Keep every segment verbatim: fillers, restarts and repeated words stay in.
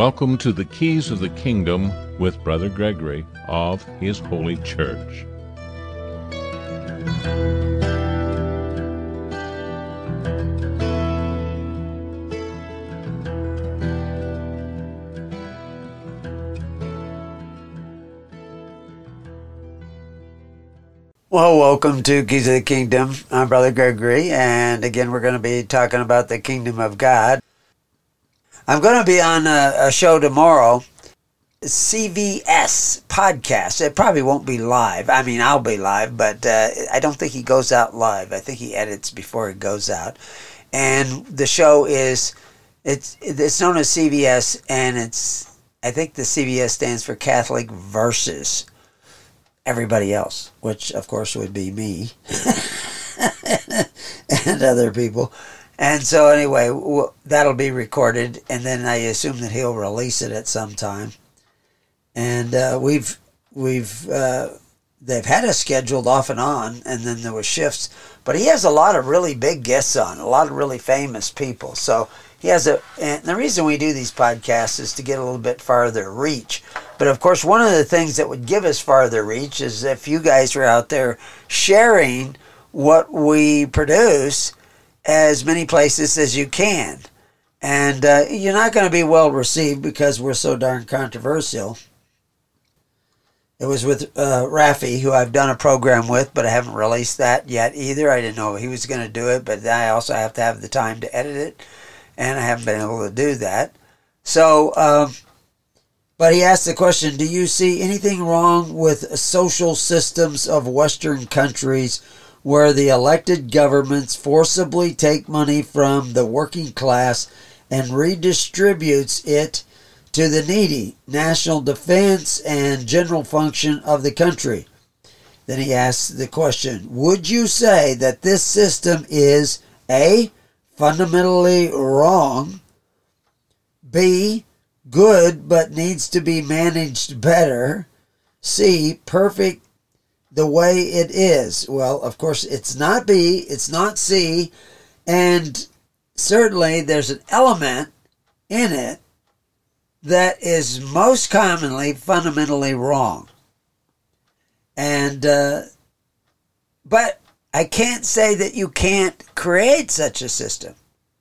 Welcome to the Keys of the Kingdom with Brother Gregory of His Holy Church. Well, welcome to Keys of the Kingdom. I'm Brother Gregory, and again, we're going to be talking about the Kingdom of God. I'm going to be on a, a show tomorrow, C V S podcast. It probably won't be live. I mean, I'll be live, but uh, I don't think he goes out live. I think he edits before it goes out. And the show is, it's it's known as C V S, and it's, I think the C V S stands for Catholic versus everybody else, which of course would be me and other people. And so anyway, w- that'll be recorded, and then I assume that he'll release it at some time. And uh, we've we've uh, they've had us scheduled off and on, and then there were shifts. But he has a lot of really big guests on, a lot of really famous people. So he has a, and the reason we do these podcasts is to get a little bit farther reach. But of course, one of the things that would give us farther reach is if you guys are out there sharing what we produce as many places as you can. And uh, you're not going to be well received because we're so darn controversial. It was with uh, Rafi, who I've done a program with, but I haven't released that yet either. I didn't know he was going to do it, but I also have to have the time to edit it, and I haven't been able to do that. So, um, but he asked the question, do you see anything wrong with social systems of Western countries where the elected governments forcibly take money from the working class and redistributes it to the needy, national defense, and general function of the country? Then he asks the question, would you say that this system is A, fundamentally wrong, B, good but needs to be managed better, C, perfect the way it is? Well, of course, it's not B, it's not C, and certainly there's an element in it that is most commonly fundamentally wrong. And, uh, but I can't say that you can't create such a system,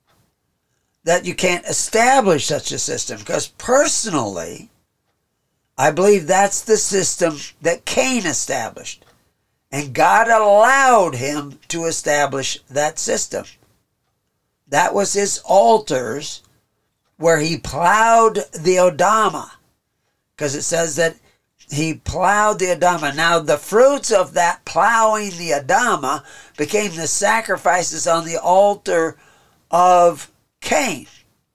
that you can't establish such a system, because personally, I believe that's the system that Cain established. And God allowed him to establish that system. That was his altars where he plowed the Adama. Because it says that he plowed the Adama. Now the fruits of that plowing the Adama became the sacrifices on the altar of Cain.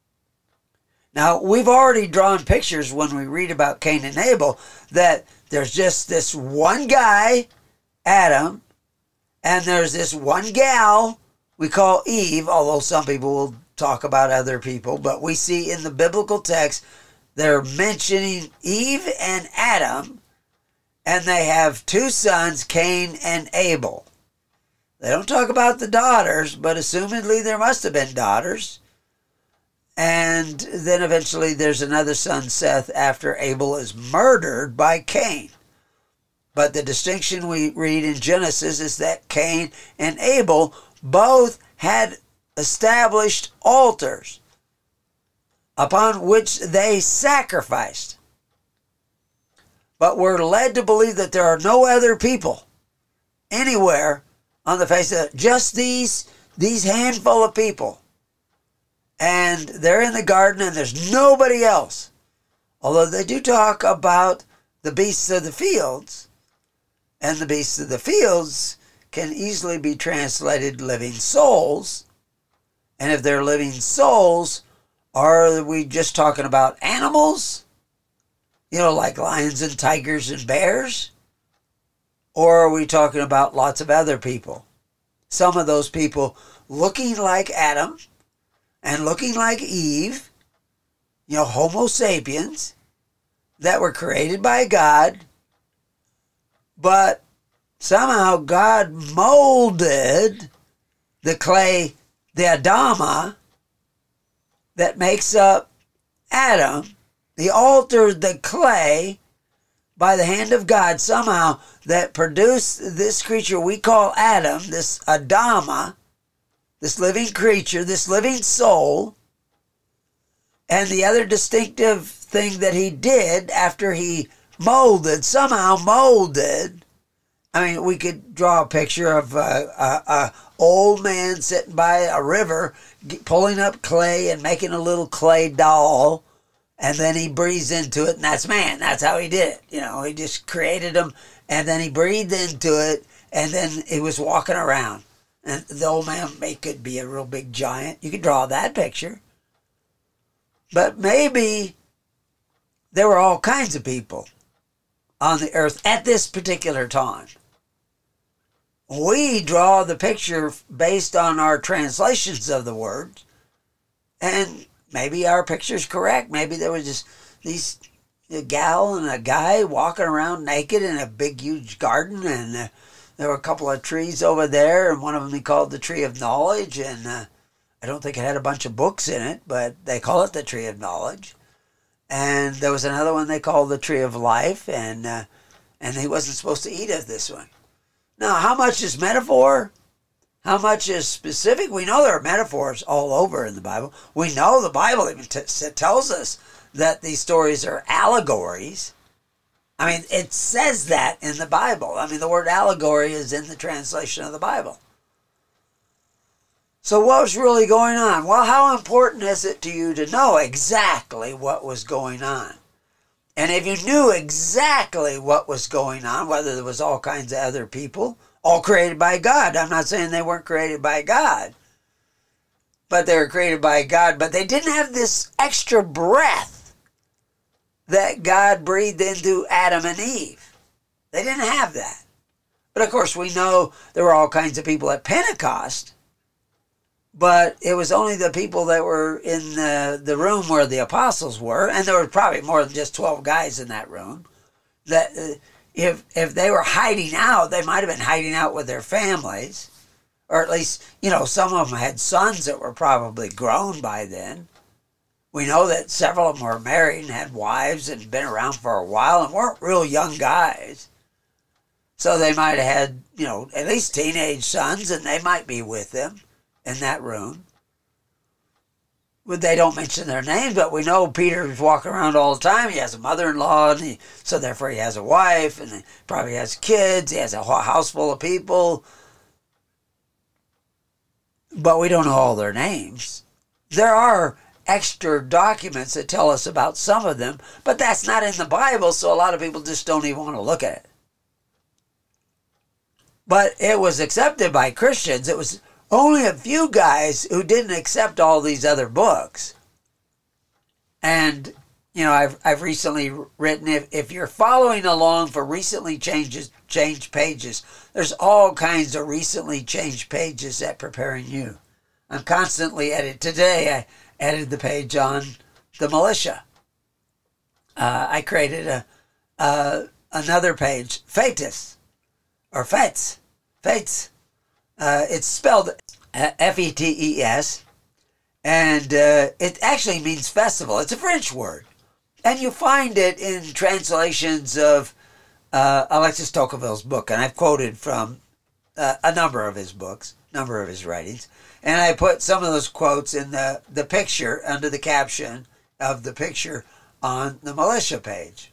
Now, we've already drawn pictures when we read about Cain and Abel that there's just this one guy, Adam, and there's this one gal we call Eve, although some people will talk about other people, but we see in the biblical text they're mentioning Eve and Adam, and they have two sons, Cain and Abel. They don't talk about the daughters, but assumedly there must have been daughters. And then eventually there's another son, Seth, after Abel is murdered by Cain. But the distinction we read in Genesis is that Cain and Abel both had established altars upon which they sacrificed. But we're led to believe that there are no other people anywhere on the face of it, just these, these handful of people. And they're in the garden and there's nobody else. Although they do talk about the beasts of the fields. And the beasts of the fields can easily be translated living souls. And if they're living souls, are we just talking about animals? You know, like lions and tigers and bears? Or are we talking about lots of other people? Some of those people looking like Adam and looking like Eve, you know, Homo sapiens, that were created by God, but somehow God molded the clay, the Adama, that makes up Adam, He altered the clay by the hand of God somehow that produced this creature we call Adam, this Adama, this living creature, this living soul. And the other distinctive thing that he did after he molded, somehow molded, I mean, we could draw a picture of a, a, a old man sitting by a river, pulling up clay and making a little clay doll, and then he breathes into it, and that's man. That's how he did it. You know, he just created them, and then he breathed into it, and then he was walking around. And the old man may could be a real big giant. You could draw that picture. But maybe there were all kinds of people on the earth at this particular time. We draw the picture based on our translations of the words, and maybe our picture's correct. Maybe there was just these a gal and a guy walking around naked in a big, huge garden, and uh, there were a couple of trees over there, and one of them he called the Tree of Knowledge, and uh, I don't think it had a bunch of books in it, but they call it the Tree of Knowledge. And there was another one they called the Tree of Life, and uh, and he wasn't supposed to eat of this one. Now, how much is metaphor? How much is specific? We know there are metaphors all over in the Bible. We know the Bible even t- tells us that these stories are allegories. I mean, it says that in the Bible. I mean, the word allegory is in the translation of the Bible. So what was really going on? Well, how important is it to you to know exactly what was going on? And if you knew exactly what was going on, whether there was all kinds of other people, all created by God. I'm not saying they weren't created by God, but they were created by God, but they didn't have this extra breath that God breathed into Adam and Eve. They didn't have that. But of course, we know there were all kinds of people at Pentecost, but it was only the people that were in the, the room where the apostles were, and there were probably more than just twelve guys in that room, that uh, if if they were hiding out, they might have been hiding out with their families, or at least, you know, some of them had sons that were probably grown by then. We know that several of them were married and had wives and been around for a while and weren't real young guys. So they might have had, you know, at least teenage sons, and they might be with them in that room. But they don't mention their names, but we know Peter's walking around all the time. He has a mother-in-law, and he, so therefore he has a wife, and he probably has kids. He has a house full of people. But we don't know all their names. There are extra documents that tell us about some of them, but that's not in the Bible, so a lot of people just don't even want to look at it. But it was accepted by Christians. It was only a few guys who didn't accept all these other books. And, you know, I've I've recently written, if, if you're following along for recently changes, changed pages, there's all kinds of recently changed pages at Preparing You. I'm constantly editing. Today I edited the page on the militia. Uh, I created a uh, another page, Fetus, or Fetes, Fetes. Uh, it's spelled F E T E S, and uh, it actually means festival. It's a French word. And you find it in translations of uh, Alexis Tocqueville's book, and I've quoted from uh, a number of his books, number of his writings, and I put some of those quotes in the, the picture, under the caption of the picture on the militia page.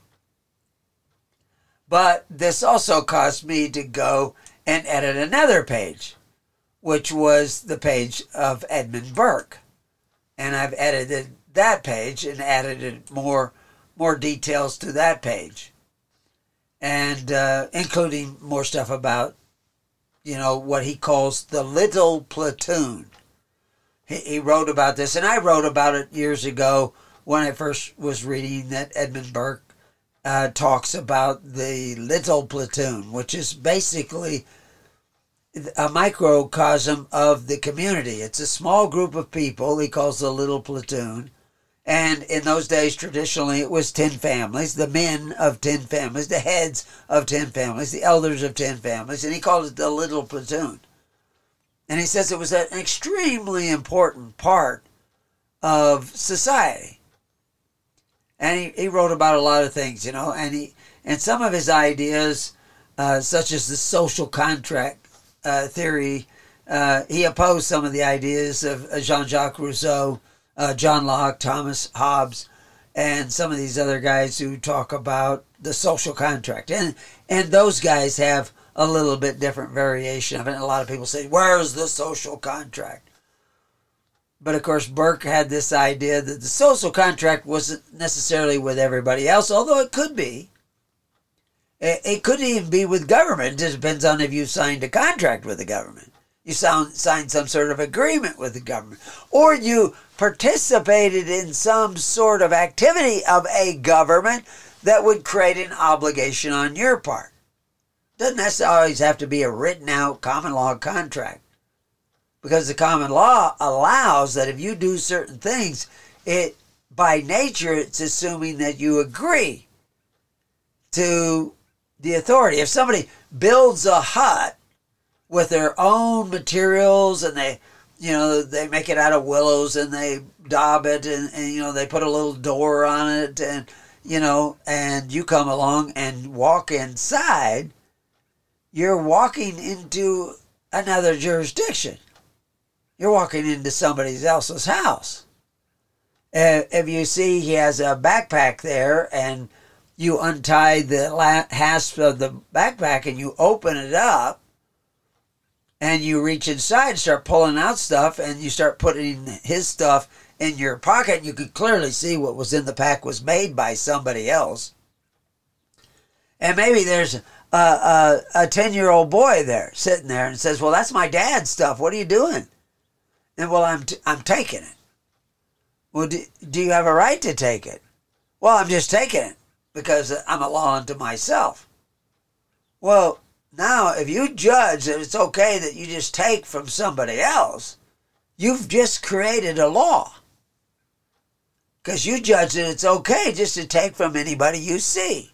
But this also caused me to go and edit another page, which was the page of Edmund Burke. And I've edited that page and added more more details to that page. And uh, including more stuff about, you know, what he calls the little platoon. He, he wrote about this, and I wrote about it years ago when I first was reading that Edmund Burke uh, talks about the little platoon, which is basically a microcosm of the community. It's a small group of people he calls the little platoon. And in those days, traditionally, it was ten families, the men of ten families, the heads of ten families, the elders of ten families, and he called it the little platoon. And he says it was an extremely important part of society. And he, he wrote about a lot of things, you know, and he and some of his ideas, uh, such as the social contract uh, theory, uh, he opposed some of the ideas of Jean-Jacques Rousseau, uh, John Locke, Thomas Hobbes, and some of these other guys who talk about the social contract. And and those guys have a little bit different variation of it. And a lot of people say, where's the social contract? But of course, Burke had this idea that the social contract wasn't necessarily with everybody else, although it could be. It, it could even be with government. It just depends on if you signed a contract with the government. You sound, signed some sort of agreement with the government. Or you participated in some sort of activity of a government that would create an obligation on your part. Doesn't necessarily always have to be a written out common law contract. Because the common law allows that if you do certain things, it by nature it's assuming that you agree to the authority. If somebody builds a hut with their own materials and they, you know, they make it out of willows and they daub it and, and you know, they put a little door on it and, you know, and you come along and walk inside, you're walking into another jurisdiction. You're walking into somebody else's house. Uh, if you see he has a backpack there and you untie the la- hasp of the backpack and you open it up and you reach inside and start pulling out stuff and you start putting his stuff in your pocket, and you could clearly see what was in the pack was made by somebody else. And maybe there's a, a, a ten-year-old boy there sitting there and says, well, that's my dad's stuff. What are you doing? And well, I'm t- I'm taking it. Well, do, do you have a right to take it? Well, I'm just taking it because I'm a law unto myself. Well, now if you judge that it's okay that you just take from somebody else, you've just created a law. Because you judge that it's okay just to take from anybody you see.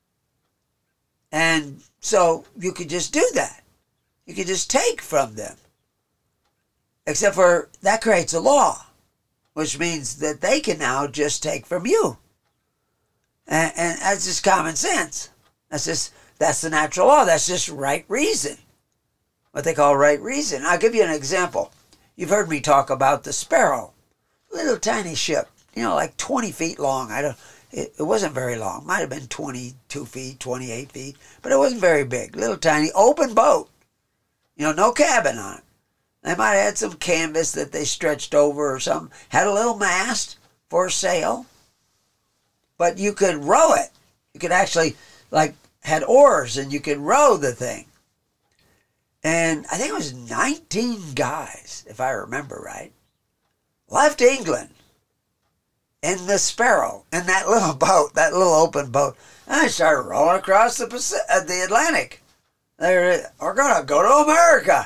And so you could just do that. You could just take from them. Except for that creates a law, which means that they can now just take from you. And, and that's just common sense. That's just, that's the natural law. That's just right reason. What they call right reason. I'll give you an example. You've heard me talk about the Sparrow. Little tiny ship, you know, like twenty feet long. I don't, it, it wasn't very long. Might have been twenty-two feet, twenty-eight feet. But it wasn't very big. Little tiny open boat. You know, no cabin on it. They might have had some canvas that they stretched over or something. Had a little mast for a sail. But you could row it. You could actually, like, had oars and you could row the thing. And I think it was nineteen guys, if I remember right, left England in the Sparrow, in that little boat, that little open boat. And they started rowing across the Pacific, uh, the Atlantic. They're, we're going to go to America.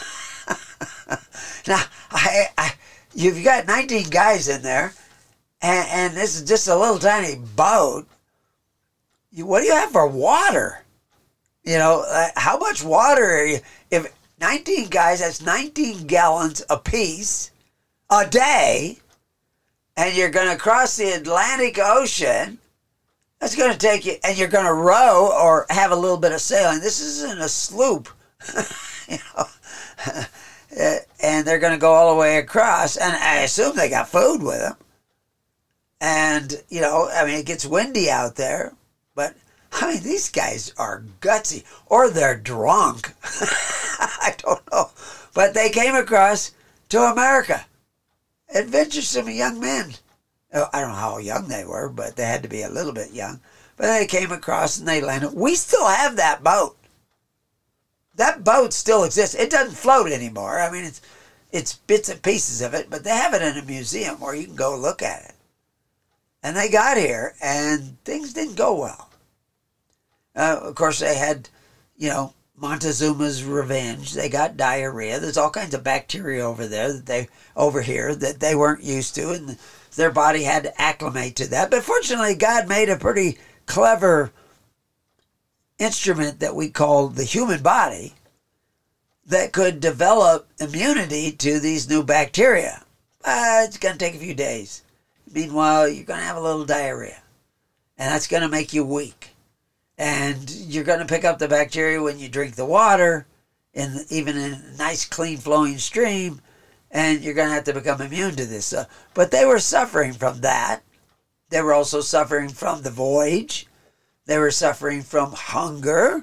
Now, I, I, you've got nineteen guys in there, and, and this is just a little tiny boat. You, what do you have for water? You know, uh, how much water are you? If nineteen guys, that's nineteen gallons apiece a day, and you're going to cross the Atlantic Ocean, that's going to take you, and you're going to row or have a little bit of sailing. This isn't a sloop, you know. And they're going to go all the way across, and I assume they got food with them. And, you know, I mean, it gets windy out there, but, I mean, these guys are gutsy, or they're drunk. I don't know. But they came across to America. Adventuresome young men. I don't know how young they were, but they had to be a little bit young. But they came across and they landed. We still have that boat. That boat still exists. It doesn't float anymore. I mean, it's it's bits and pieces of it, but they have it in a museum where you can go look at it. And they got here, and things didn't go well. Uh, of course, they had, you know, Montezuma's revenge. They got diarrhea. There's all kinds of bacteria over there that they over here that they weren't used to, and their body had to acclimate to that. But fortunately, God made a pretty clever instrument that we call the human body that could develop immunity to these new bacteria. Uh, it's going to take a few days. Meanwhile, you're going to have a little diarrhea, and that's going to make you weak. And you're going to pick up the bacteria when you drink the water, in, even in a nice, clean, flowing stream, and you're going to have to become immune to this stuff. But they were suffering from that. They were also suffering from the voyage. They were suffering from hunger.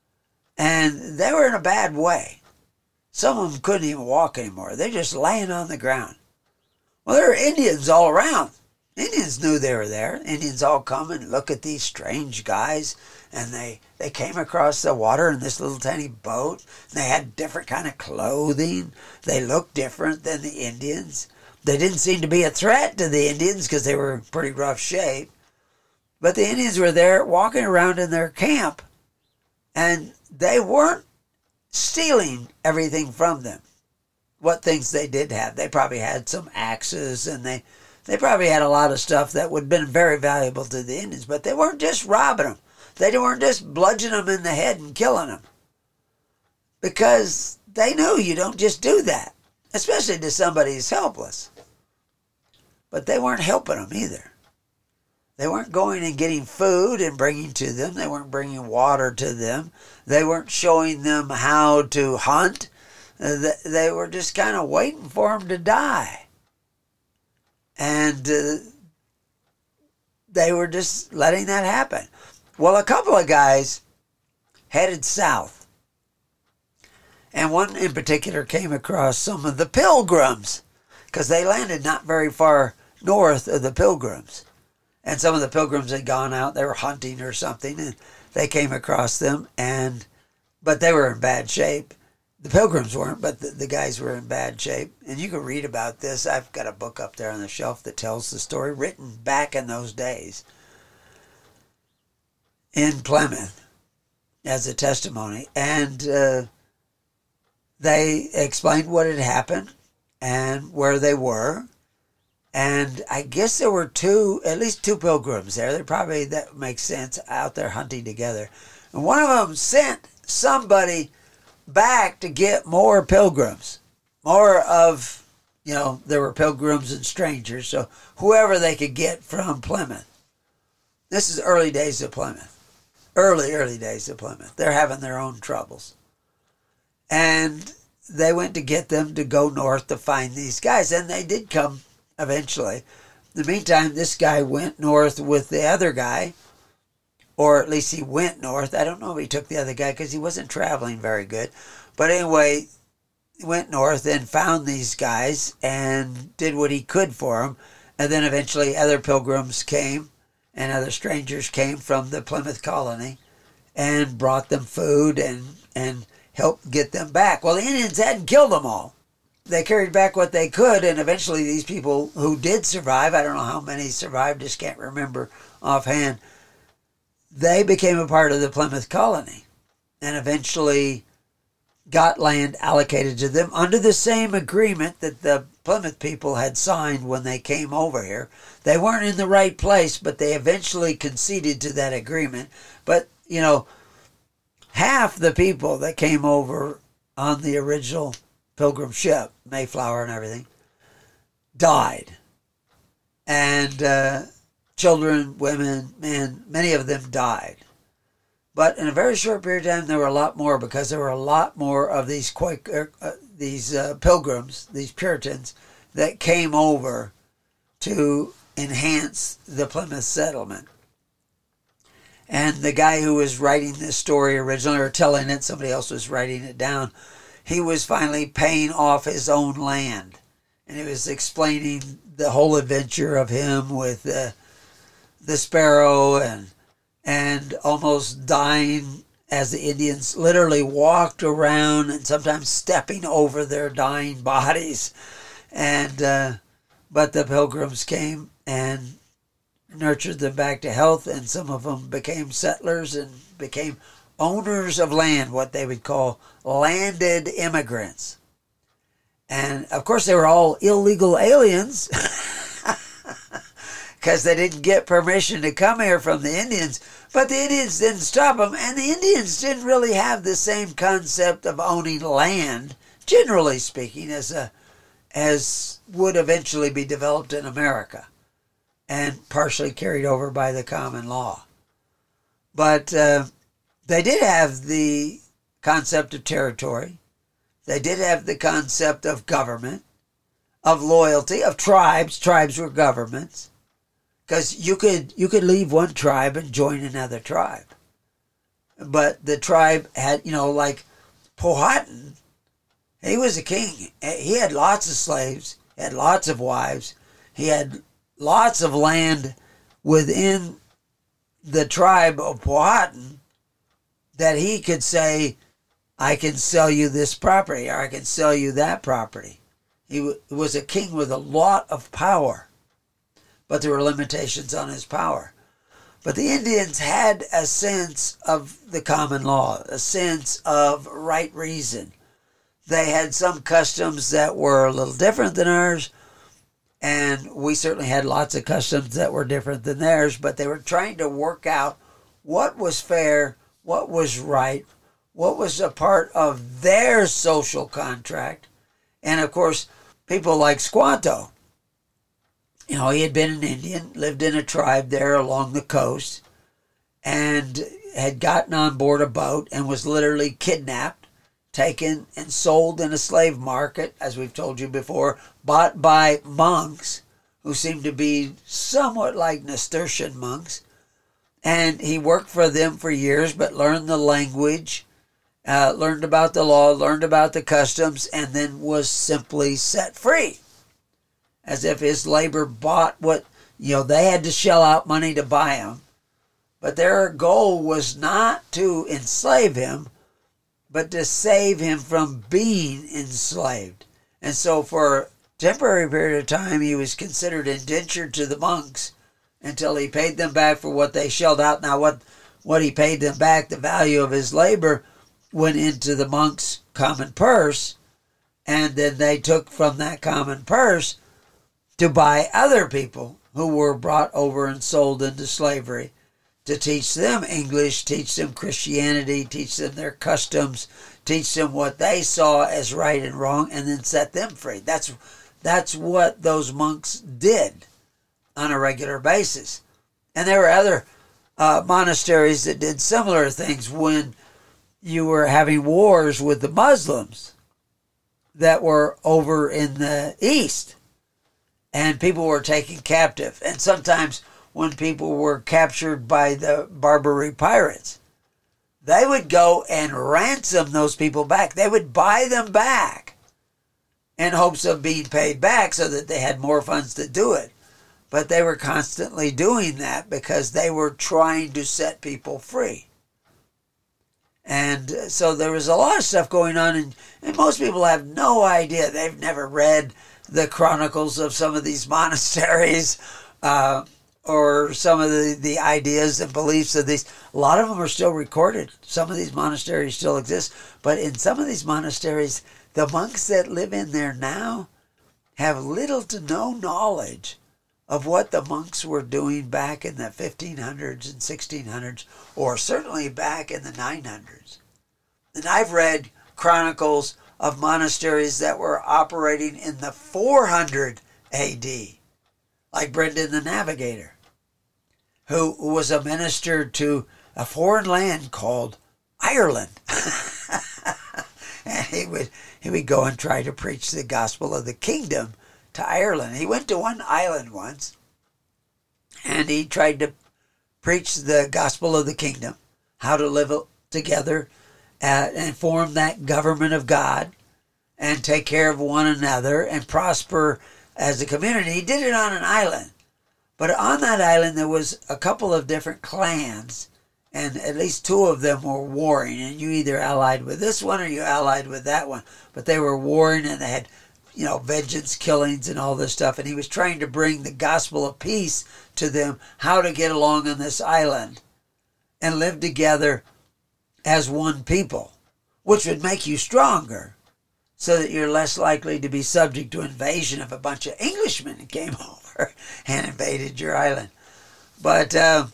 And they were in a bad way. Some of them couldn't even walk anymore. They're just laying on the ground. Well, there were Indians all around. Indians knew they were there. Indians all come and look at these strange guys. And they, they came across the water in this little tiny boat. And they had different kind of clothing. They looked different than the Indians. They didn't seem to be a threat to the Indians because they were in pretty rough shape. But the Indians were there walking around in their camp. And they weren't stealing everything from them. What things they did have. They probably had some axes, and they, they probably had a lot of stuff that would have been very valuable to the Indians. But they weren't just robbing them. They weren't just bludgeoning them in the head and killing them. Because they knew you don't just do that. Especially to somebody who's helpless. But they weren't helping them either. They weren't going and getting food and bringing to them. They weren't bringing water to them. They weren't showing them how to hunt. They were just kind of waiting for them to die. And uh, they were just letting that happen. Well, a couple of guys headed south. And one in particular came across some of the Pilgrims, because they landed not very far north of the Pilgrims. And some of the Pilgrims had gone out, they were hunting or something, and they came across them, and but they were in bad shape. The Pilgrims weren't, but the, the guys were in bad shape. And you can read about this. I've got a book up there on the shelf that tells the story, written back in those days in Plymouth as a testimony. And uh, they explained what had happened and where they were. And I guess there were two, at least two Pilgrims there. They probably, that makes sense, out there hunting together. And one of them sent somebody back to get more Pilgrims. More of, you know, there were Pilgrims and strangers. So whoever they could get from Plymouth. This is early days of Plymouth. Early, early days of Plymouth. They're having their own troubles. And they went to get them to go north to find these guys. And they did come eventually. In the meantime, this guy went north with the other guy, or at least he went north. I don't know if he took the other guy because he wasn't traveling very good. But anyway, he went north and found these guys and did what he could for them. And then eventually other Pilgrims came and other strangers came from the Plymouth colony and brought them food and, and helped get them back. Well, the Indians hadn't killed them all. They carried back what they could, and eventually these people who did survive, I don't know how many survived, just can't remember offhand, they became a part of the Plymouth colony and eventually got land allocated to them under the same agreement that the Plymouth people had signed when they came over here. They weren't in the right place, but they eventually conceded to that agreement. But, you know, half the people that came over on the original Pilgrim ship, Mayflower and everything, died. And uh, children, women, men, many of them died. But in a very short period of time, there were a lot more, because there were a lot more of these Quaker, uh, these uh, Pilgrims, these Puritans, that came over to enhance the Plymouth settlement. And the guy who was writing this story originally, or telling it, somebody else was writing it down, he was finally paying off his own land. And he was explaining the whole adventure of him with uh, the sparrow and and almost dying as the Indians literally walked around and sometimes stepping over their dying bodies. And uh, but the Pilgrims came and nurtured them back to health, and some of them became settlers and became owners of land, what they would call landed immigrants. And of course they were all illegal aliens because they didn't get permission to come here from the Indians. But the Indians didn't stop them, and the Indians didn't really have the same concept of owning land, generally speaking, as a as would eventually be developed in America. and partially carried over by the common law. But uh, they did have the concept of territory. They did have the concept of government, of loyalty, of tribes. Tribes were governments. Because you could, you could leave one tribe and join another tribe. But the tribe had, you know, like Powhatan, he was a king. He had lots of slaves, he had lots of wives, he had lots of land within the tribe of Powhatan that he could say, I can sell you this property, or I can sell you that property. He w- was a king with a lot of power, but there were limitations on his power. But the Indians had a sense of the common law, a sense of right reason. They had some customs that were a little different than ours, and we certainly had lots of customs that were different than theirs, but they were trying to work out what was fair, what was right, what was a part of their social contract. And of course, people like Squanto, you know, he had been an Indian, lived in a tribe there along the coast, and had gotten on board a boat and was literally kidnapped, taken and sold in a slave market, as we've told you before, bought by monks who seemed to be somewhat like Nasturtian monks. And he worked for them for years, but learned the language, uh, learned about the law, learned about the customs, and then was simply set free. As if his labor bought what, you know, they had to shell out money to buy him. But their goal was not to enslave him, but to save him from being enslaved. And so for a temporary period of time, he was considered indentured to the monks until he paid them back for what they shelled out. Now, what, what he paid them back, the value of his labor, went into the monks' common purse, and then they took from that common purse to buy other people who were brought over and sold into slavery, to teach them English, teach them Christianity, teach them their customs, teach them what they saw as right and wrong, and then set them free. That's, that's what those monks did on a regular basis. And there were other uh, monasteries that did similar things when you were having wars with the Muslims that were over in the East. And people were taken captive. And sometimes when people were captured by the Barbary pirates, they would go and ransom those people back. They would buy them back in hopes of being paid back so that they had more funds to do it. But they were constantly doing that because they were trying to set people free. And so there was a lot of stuff going on, and, and most people have no idea. They've never read the chronicles of some of these monasteries, uh, or some of the, the ideas and beliefs of these. A lot of them are still recorded. Some of these monasteries still exist. But in some of these monasteries, the monks that live in there now have little to no knowledge of what the monks were doing back in the fifteen hundreds and sixteen hundreds, or certainly back in the nine hundreds. And I've read chronicles of monasteries that were operating in the four hundred A D, like Brendan the Navigator, who was a minister to a foreign land called Ireland. And he would, he would go and try to preach the gospel of the kingdom to Ireland. He went to one island once, and he tried to preach the gospel of the kingdom, how to live together uh, and form that government of God and take care of one another and prosper as a community. He did it on an island. But on that island, there was a couple of different clans, and at least two of them were warring, and you either allied with this one or you allied with that one. But they were warring, and they had, you know, vengeance killings and all this stuff. And he was trying to bring the gospel of peace to them, how to get along on this island and live together as one people, which would make you stronger so that you're less likely to be subject to invasion if a bunch of Englishmen came over and invaded your island. But uh,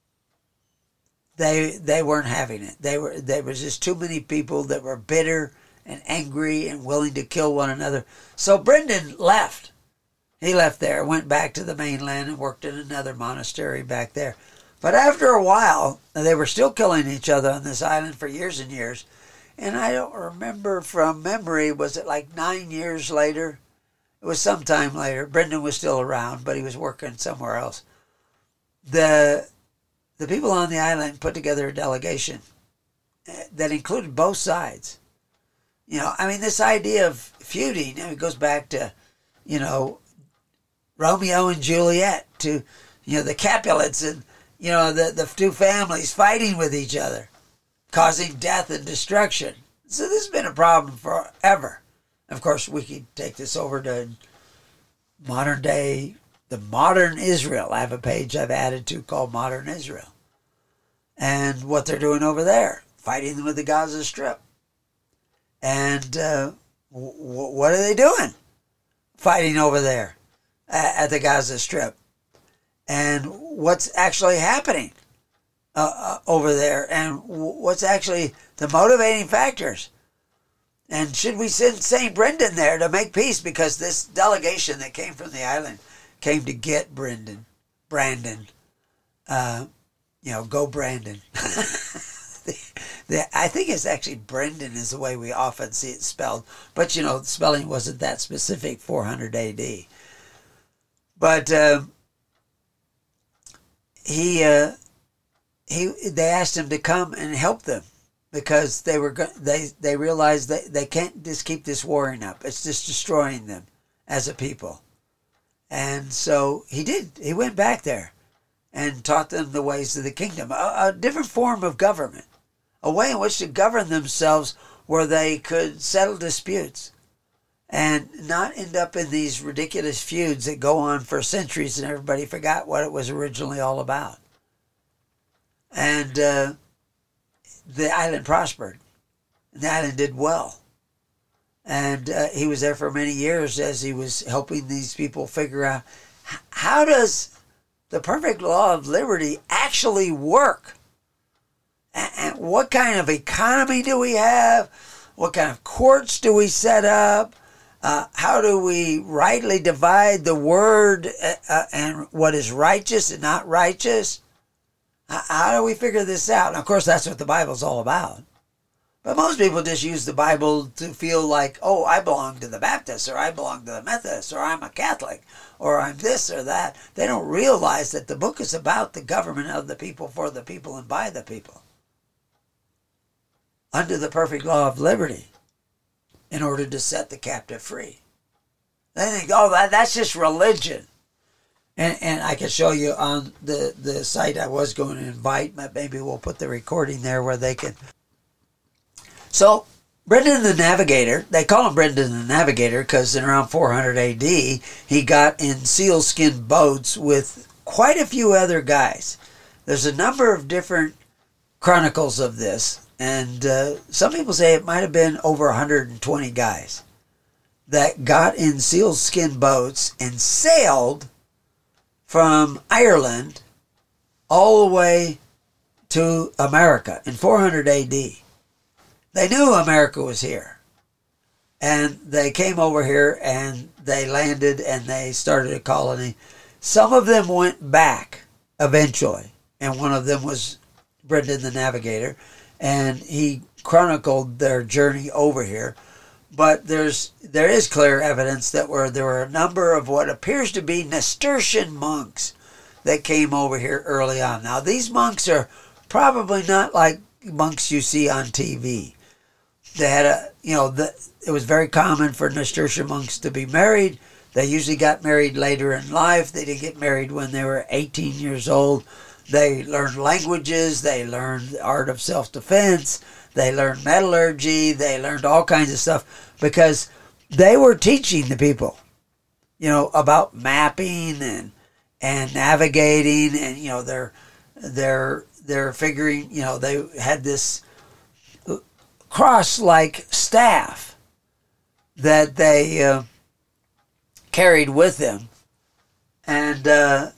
they they weren't having it. They were there was just too many people that were bitter and angry and willing to kill one another. So Brendan left, He left there, went back to the mainland and worked in another monastery back there. But after a while, they were still killing each other on this island for years and years. And I don't remember from memory, was it like nine years later? It was some time later. Brendan was still around, but he was working somewhere else. The, the people on the island put together a delegation that included both sides. You know, I mean, this idea of feuding, it goes back to, you know, Romeo and Juliet, to, you know, the Capulets and, you know, the, the two families fighting with each other, causing death and destruction. So this has been a problem forever. Of course, we could take this over to modern day, the modern Israel. I have a page I've added to called Modern Israel. And what they're doing over there, fighting with the Gaza Strip. And uh, w- what are they doing? Fighting over there at, at the Gaza Strip. And what's actually happening uh, uh, over there, and w- what's actually the motivating factors. And should we send Saint Brendan there to make peace? Because this delegation that came from the island came to get Brendan, Brandon. Uh, you know, go Brandon. the, the, I think it's actually Brendan is the way we often see it spelled. But, you know, the spelling wasn't that specific, four hundred A D. But uh, he, uh, he, they asked him to come and help them. Because they were they they realized that they can't just keep this warring up. It's just destroying them as a people. And so he did. He went back there and taught them the ways of the kingdom, a, a different form of government, a way in which to govern themselves where they could settle disputes and not end up in these ridiculous feuds that go on for centuries and everybody forgot what it was originally all about. And uh, the island prospered. And the island did well. And uh, he was there for many years as he was helping these people figure out how does the perfect law of liberty actually work? And, and what kind of economy do we have? What kind of courts do we set up? Uh, how do we rightly divide the word uh, uh, and what is righteous and not righteous? How do we figure this out? And of course, that's what the Bible's all about. But most people just use the Bible to feel like, oh, I belong to the Baptists, or I belong to the Methodists, or I'm a Catholic, or I'm this or that. They don't realize that the book is about the government of the people, for the people, and by the people. Under the perfect law of liberty, in order to set the captive free. They think, oh, that, that's just religion. And, and I can show you on the, the site I was going to invite, but maybe we'll put the recording there where they can. So, Brendan the Navigator, they call him Brendan the Navigator because in around four hundred A D, he got in sealskin boats with quite a few other guys. There's a number of different chronicles of this, and uh, some people say it might have been over one hundred twenty guys that got in sealskin boats and sailed from Ireland all the way to America in four hundred A D. They knew America was here. And they came over here and they landed and they started a colony. Some of them went back eventually. And one of them was Brendan the Navigator. And he chronicled their journey over here. But there's there is clear evidence that were, there were a number of what appears to be Nestorian monks that came over here early on. Now, these monks are probably not like monks you see on T V. They had a, you know, the, it was very common for Nestorian monks to be married. They usually got married later in life. They didn't get married when they were eighteen years old. They learned languages. They learned the art of self-defense. They learned metallurgy. They learned all kinds of stuff because they were teaching the people, you know, about mapping and and navigating, and you know, they're they're they're figuring, you know, they had this cross-like staff that they uh, carried with them, and uh,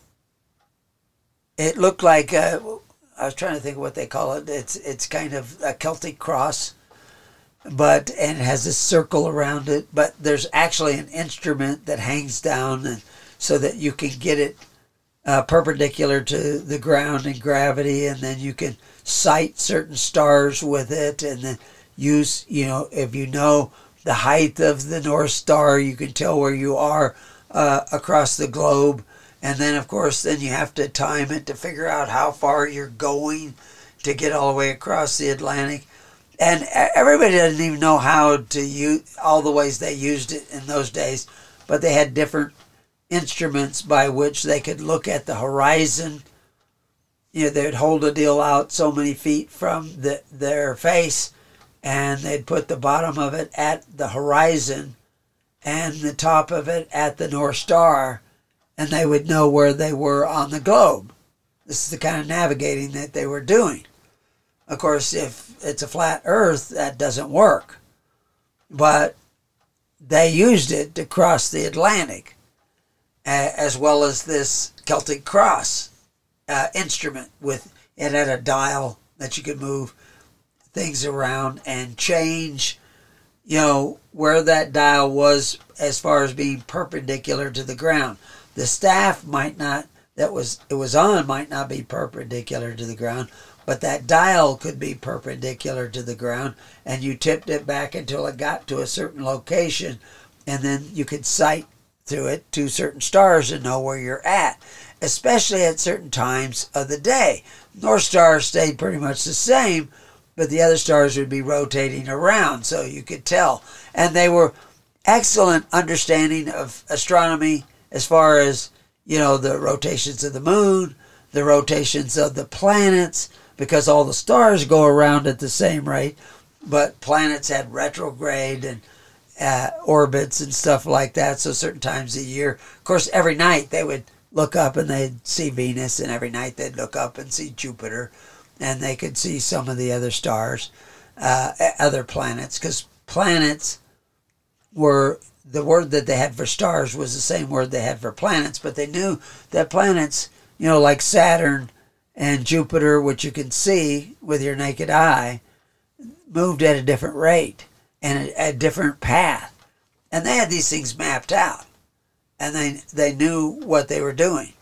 it looked like uh, I was trying to think of what they call it. It's it's kind of a Celtic cross, but and it has this circle around it. But there's actually an instrument that hangs down, and so that you can get it uh, perpendicular to the ground in gravity, and then you can sight certain stars with it, and then use, you know, if you know the height of the North Star, you can tell where you are uh, across the globe. And then, of course, then you have to time it to figure out how far you're going to get all the way across the Atlantic. And everybody doesn't even know how to use all the ways they used it in those days, but they had different instruments by which they could look at the horizon. You know, they'd hold a deal out so many feet from the, their face, and they'd put the bottom of it at the horizon and the top of it at the North Star, and they would know where they were on the globe. This is the kind of navigating that they were doing. Of course, if it's a flat Earth, that doesn't work. But they used it to cross the Atlantic, as well as this Celtic cross uh, instrument. With it had a dial that you could move things around and change, you know, where that dial was as far as being perpendicular to the ground. The staff might not, that was it was on, might not be perpendicular to the ground, but that dial could be perpendicular to the ground, and you tipped it back until it got to a certain location, and then you could sight through it to certain stars and know where you're at, especially at certain times of the day. North Star stayed pretty much the same, but the other stars would be rotating around, so you could tell. And they were excellent understanding of astronomy as far as, you know, the rotations of the moon, the rotations of the planets, because all the stars go around at the same rate, but planets had retrograde and uh, orbits and stuff like that, so certain times a year. Of course, every night they would look up and they'd see Venus, and every night they'd look up and see Jupiter, and they could see some of the other stars, uh, other planets, because planets were, the word that they had for stars was the same word they had for planets, but they knew that planets, you know, like Saturn and Jupiter, which you can see with your naked eye, moved at a different rate and a, a different path. And they had these things mapped out, and they they knew what they were doing.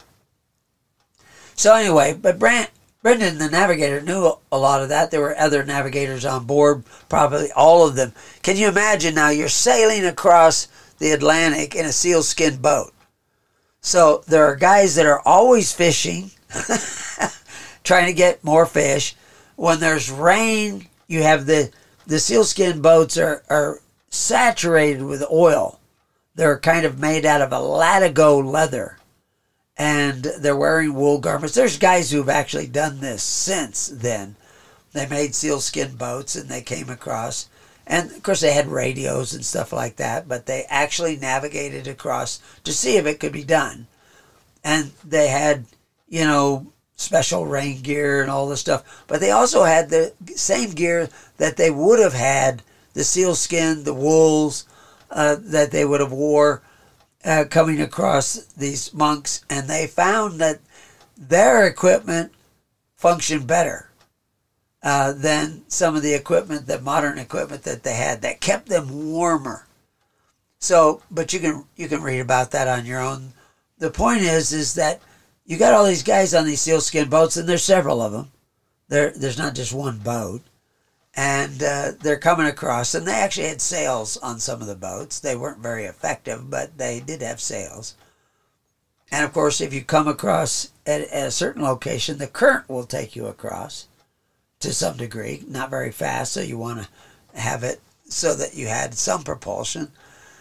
So anyway, but Brent, Brendan, the navigator, knew a lot of that. There were other navigators on board, probably all of them. Can you imagine now, you're sailing across the Atlantic in a sealskin boat. So there are guys that are always fishing, trying to get more fish. When there's rain, you have the, the sealskin boats are, are saturated with oil. They're kind of made out of a latigo leather, and they're wearing wool garments. There's guys who've actually done this since then. They made sealskin boats, and they came across, and of course they had radios and stuff like that, but they actually navigated across to see if it could be done. And they had, you know, special rain gear and all this stuff, but they also had the same gear that they would have had, the sealskin, the wools uh, that they would have wore uh, coming across these monks, and they found that their equipment functioned better Uh, than some of the equipment, the modern equipment that they had, that kept them warmer. So, but you can you can read about that on your own. The point is, is that you got all these guys on these sealskin boats, and there's several of them. There, there's not just one boat, and uh, they're coming across, and they actually had sails on some of the boats. They weren't very effective, but they did have sails. And of course, if you come across at, at a certain location, the current will take you across to some degree, not very fast, so you want to have it so that you had some propulsion.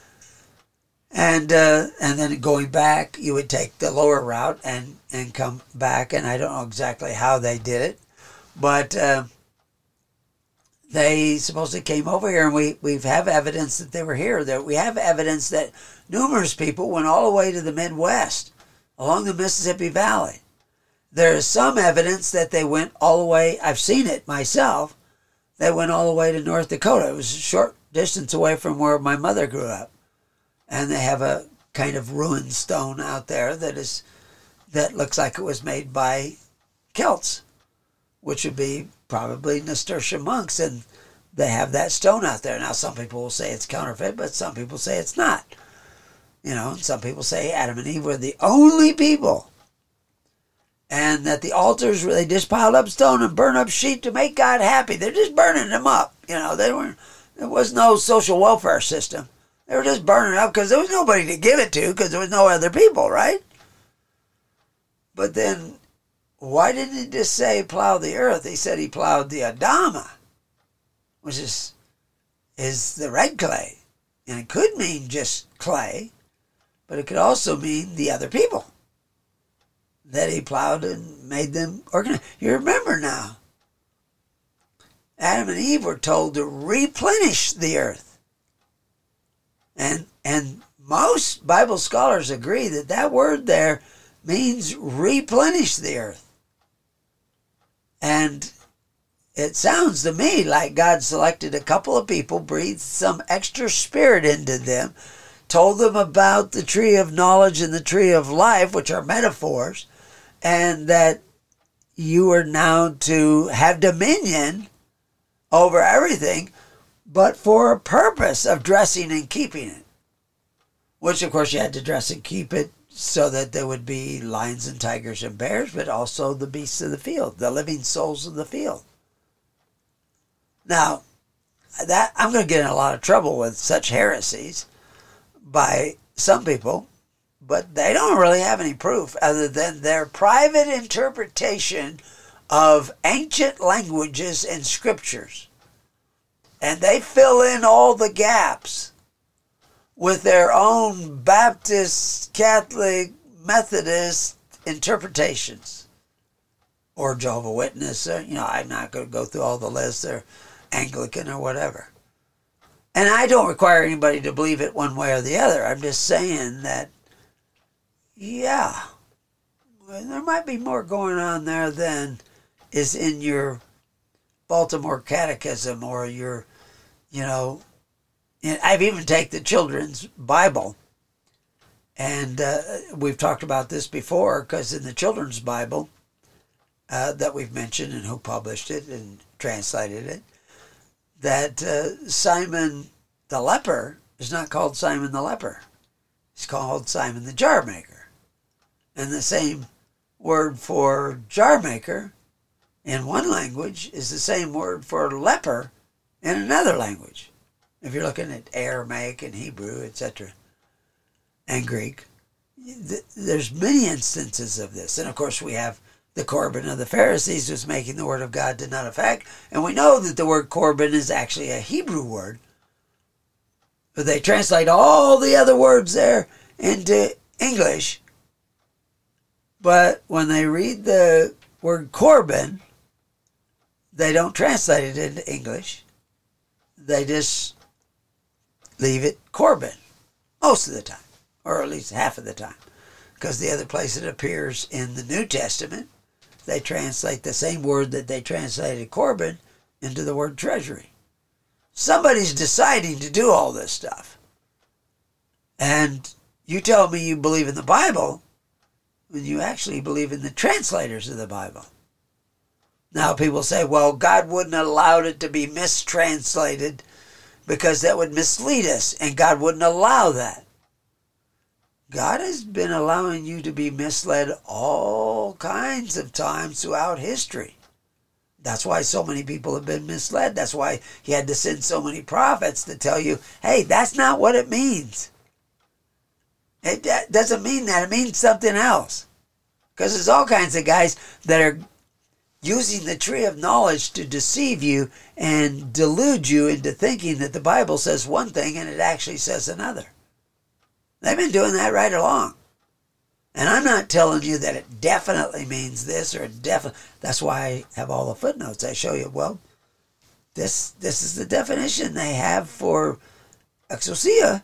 And uh, and then going back, you would take the lower route and, and come back, and I don't know exactly how they did it, but uh, they supposedly came over here, and we, we have evidence that they were here. That we have evidence that numerous people went all the way to the Midwest, along the Mississippi Valley. There is some evidence that they went all the way, I've seen it myself, they went all the way to North Dakota. It was a short distance away from where my mother grew up. And they have a kind of ruined stone out there that is that looks like it was made by Celts, which would be probably Nasturtian monks. And they have that stone out there. Now, some people will say it's counterfeit, but some people say it's not. You know, and some people say Adam and Eve were the only people. And that the altars, where they just piled up stone and burned up sheep to make God happy. They're just burning them up. You know, they weren't, there was no social welfare system. They were just burning it up because there was nobody to give it to because there was no other people, right? But then, why didn't he just say plow the earth? He said he plowed the Adama, which is, is the red clay. And it could mean just clay, but it could also mean the other people that he plowed and made them organized. You remember now, Adam and Eve were told to replenish the earth. And and most Bible scholars agree that that word there means replenish the earth. And it sounds to me like God selected a couple of people, breathed some extra spirit into them, told them about the tree of knowledge and the tree of life, which are metaphors, and that you are now to have dominion over everything, but for a purpose of dressing and keeping it. Which, of course, you had to dress and keep it so that there would be lions and tigers and bears, but also the beasts of the field, the living souls of the field. Now, that I'm going to get in a lot of trouble with such heresies by some people, but they don't really have any proof other than their private interpretation of ancient languages and scriptures. And they fill in all the gaps with their own Baptist, Catholic, Methodist interpretations. Or Jehovah's Witness, or, you know, I'm not going to go through all the lists, or Anglican or whatever. And I don't require anybody to believe it one way or the other. I'm just saying that, yeah, there might be more going on there than is in your Baltimore Catechism or your, you know, I've even taken the children's Bible. And uh, we've talked about this before, because in the children's Bible uh, that we've mentioned and who published it and translated it, that uh, Simon the leper is not called Simon the leper. He's called Simon the jar maker. And the same word for jar maker in one language is the same word for leper in another language. If you're looking at Aramaic and Hebrew, et cetera, and Greek, th- there's many instances of this. And of course we have the Corban of the Pharisees who's making the word of God to none effect. And we know that the word Corban is actually a Hebrew word. But they translate all the other words there into English. But when they read the word Corban, they don't translate it into English. They just leave it Corban most of the time, or at least half of the time. Because the other place it appears in the New Testament, they translate the same word that they translated Corban into the word treasury. Somebody's deciding to do all this stuff. And you tell me you believe in the Bible when you actually believe in the translators of the Bible. Now people say, well, God wouldn't have allowed it to be mistranslated because that would mislead us, and God wouldn't allow that. God has been allowing you to be misled all kinds of times throughout history. That's why so many people have been misled. That's why he had to send so many prophets to tell you, hey, that's not what it means. It doesn't mean that. It means something else. Because there's all kinds of guys that are using the tree of knowledge to deceive you and delude you into thinking that the Bible says one thing and it actually says another. They've been doing that right along. And I'm not telling you that it definitely means this or it definitely. That's why I have all the footnotes. I show you, well, this this is the definition they have for exousia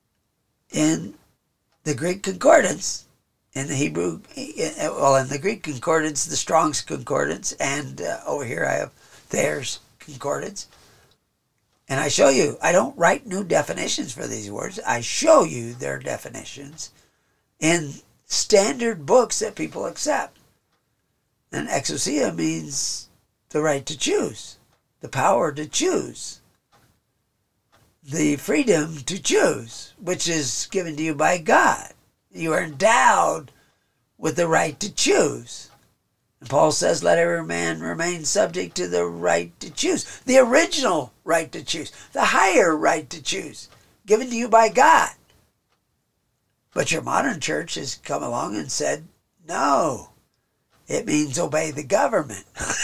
in the Greek concordance. In the Hebrew, well, in the Greek concordance, the Strong's concordance, and uh, over here I have Thayer's concordance. And I show you, I don't write new definitions for these words. I show you their definitions in standard books that people accept. And exousia means the right to choose. the power to choose, the freedom to choose, which is given to you by God. You are endowed with the right to choose. And Paul says, let every man remain subject to the right to choose, the original right to choose, the higher right to choose, given to you by God. But your modern church has come along and said, no, it means obey the government.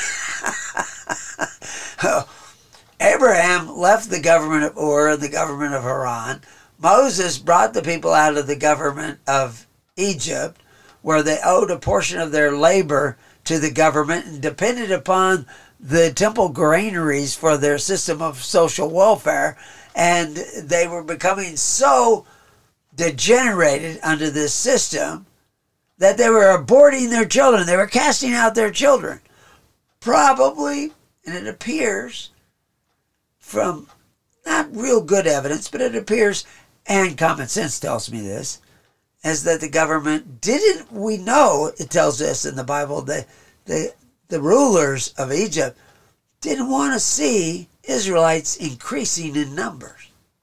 Abraham left the government of Ur and the government of Haran. Moses brought the people out of the government of Egypt, where they owed a portion of their labor to the government and depended upon the temple granaries for their system of social welfare. And they were becoming so degenerated under this system that they were aborting their children. They were casting out their children. Probably, and it appears from not real good evidence, but it appears, and common sense tells me this, is that the government didn't, we know, it tells us in the Bible, that the, the rulers of Egypt didn't want to see Israelites increasing in numbers.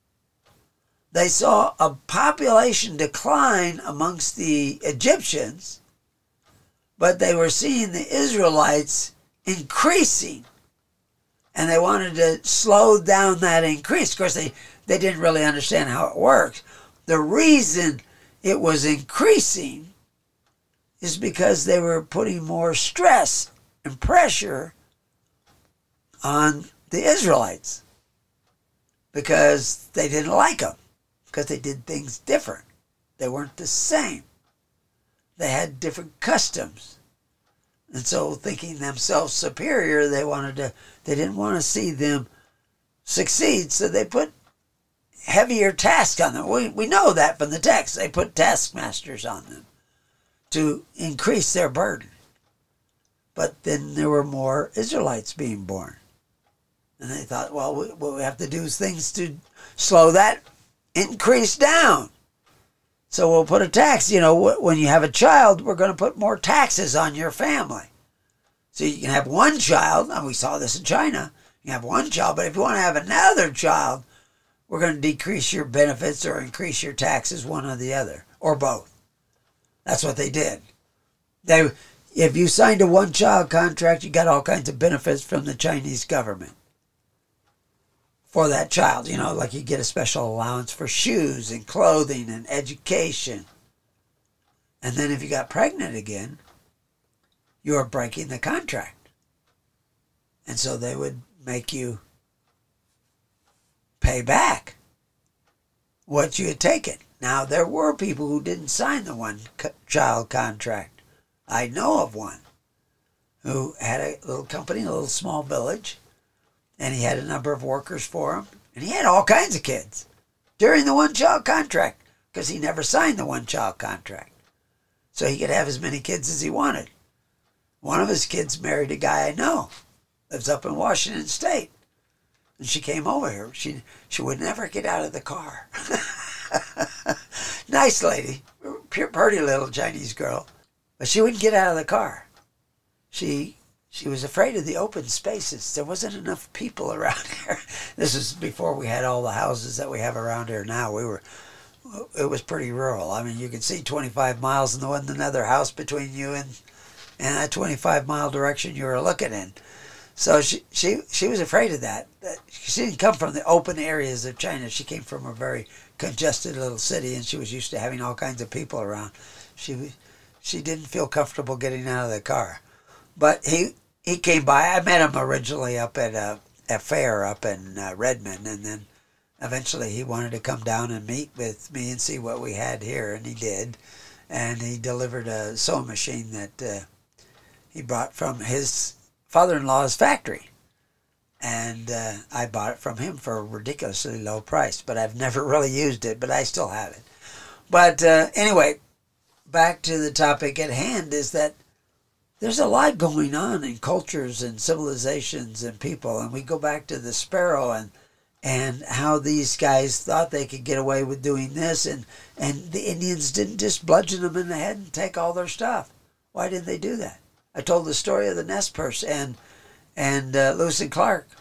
They saw a population decline amongst the Egyptians, but they were seeing the Israelites increasing, and they wanted to slow down that increase. Of course, they, they didn't really understand how it works. The reason it was increasing is because they were putting more stress and pressure on the Israelites because they didn't like them, because they did things different. They weren't the same. They had different customs. And so thinking themselves superior, they wanted to, they didn't want to see them succeed, so they put heavier tasks on them. We, we know that from the text. They put taskmasters on them to increase their burden. But then there were more Israelites being born. And they thought, well, we, what we have to do is things to slow that increase down. So we'll put a tax. You know, when you have a child, we're going to put more taxes on your family. So you can have one child, and we saw this in China. You have one child, but if you want to have another child, we're going to decrease your benefits or increase your taxes, one or the other, or both. That's what they did. They, if you signed a one-child contract, you got all kinds of benefits from the Chinese government for that child. You know, like you get a special allowance for shoes and clothing and education. And then if you got pregnant again, you are breaking the contract. And so they would make you pay back what you had taken. Now, there were people who didn't sign the one-child contract. I know of one who had a little company, a little small village, and he had a number of workers for him, and he had all kinds of kids during the one-child contract because he never signed the one-child contract. So he could have as many kids as he wanted. One of his kids married a guy I know, lives up in Washington State. And she came over here. She she would never get out of the car. Nice lady, pretty little Chinese girl, but she wouldn't get out of the car. She she was afraid of the open spaces. There wasn't enough people around here. This is before we had all the houses that we have around here now. We were, it was pretty rural. I mean, you could see twenty-five miles, and there wasn't another house between you and and that twenty-five mile direction you were looking in. So she, she, she was afraid of that. She didn't come from the open areas of China. She came from a very congested little city, and she was used to having all kinds of people around. She she didn't feel comfortable getting out of the car. But he he came by. I met him originally up at a, a fair up in uh, Redmond, and then eventually he wanted to come down and meet with me and see what we had here, and he did. And he delivered a sewing machine that uh, he brought from his father-in-law's factory. And uh, I bought it from him for a ridiculously low price, but I've never really used it, but I still have it. But uh, anyway, back to the topic at hand is that there's a lot going on in cultures and civilizations and people, and we go back to the sparrow and and how these guys thought they could get away with doing this, and, and the Indians didn't just bludgeon them in the head and take all their stuff. Why did they do that? I told the story of the Nez Perce and and uh, Lewis and Clark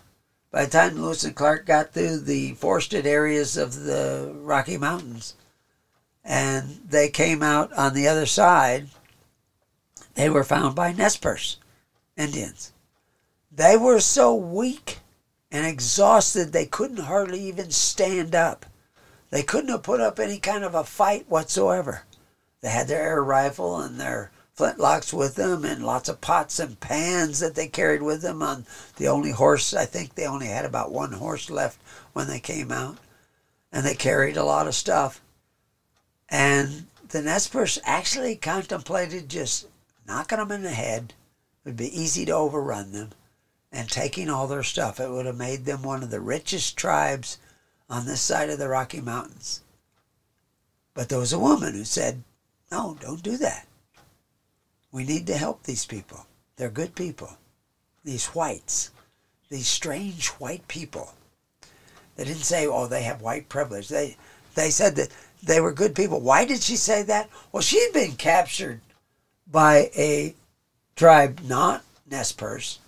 By the time Lewis and Clark got through the forested areas of the Rocky Mountains and they came out on the other side, they were found by Nez Perce Indians. They were so weak and exhausted they couldn't hardly even stand up. They couldn't have put up any kind of a fight whatsoever. They had their air rifle and their flintlocks with them and lots of pots and pans that they carried with them on the only horse. I think they only had about one horse left when they came out. And they carried a lot of stuff. And the Nez Perce actually contemplated just knocking them in the head. It would be easy to overrun them. And taking all their stuff. It would have made them one of the richest tribes on this side of the Rocky Mountains. But there was a woman who said, no, don't do that. We need to help these people. They're good people. These whites. These strange white people. They didn't say, oh, they have white privilege. They they said that they were good people. Why did she say that? Well, she had been captured by a tribe, not Nez Perce.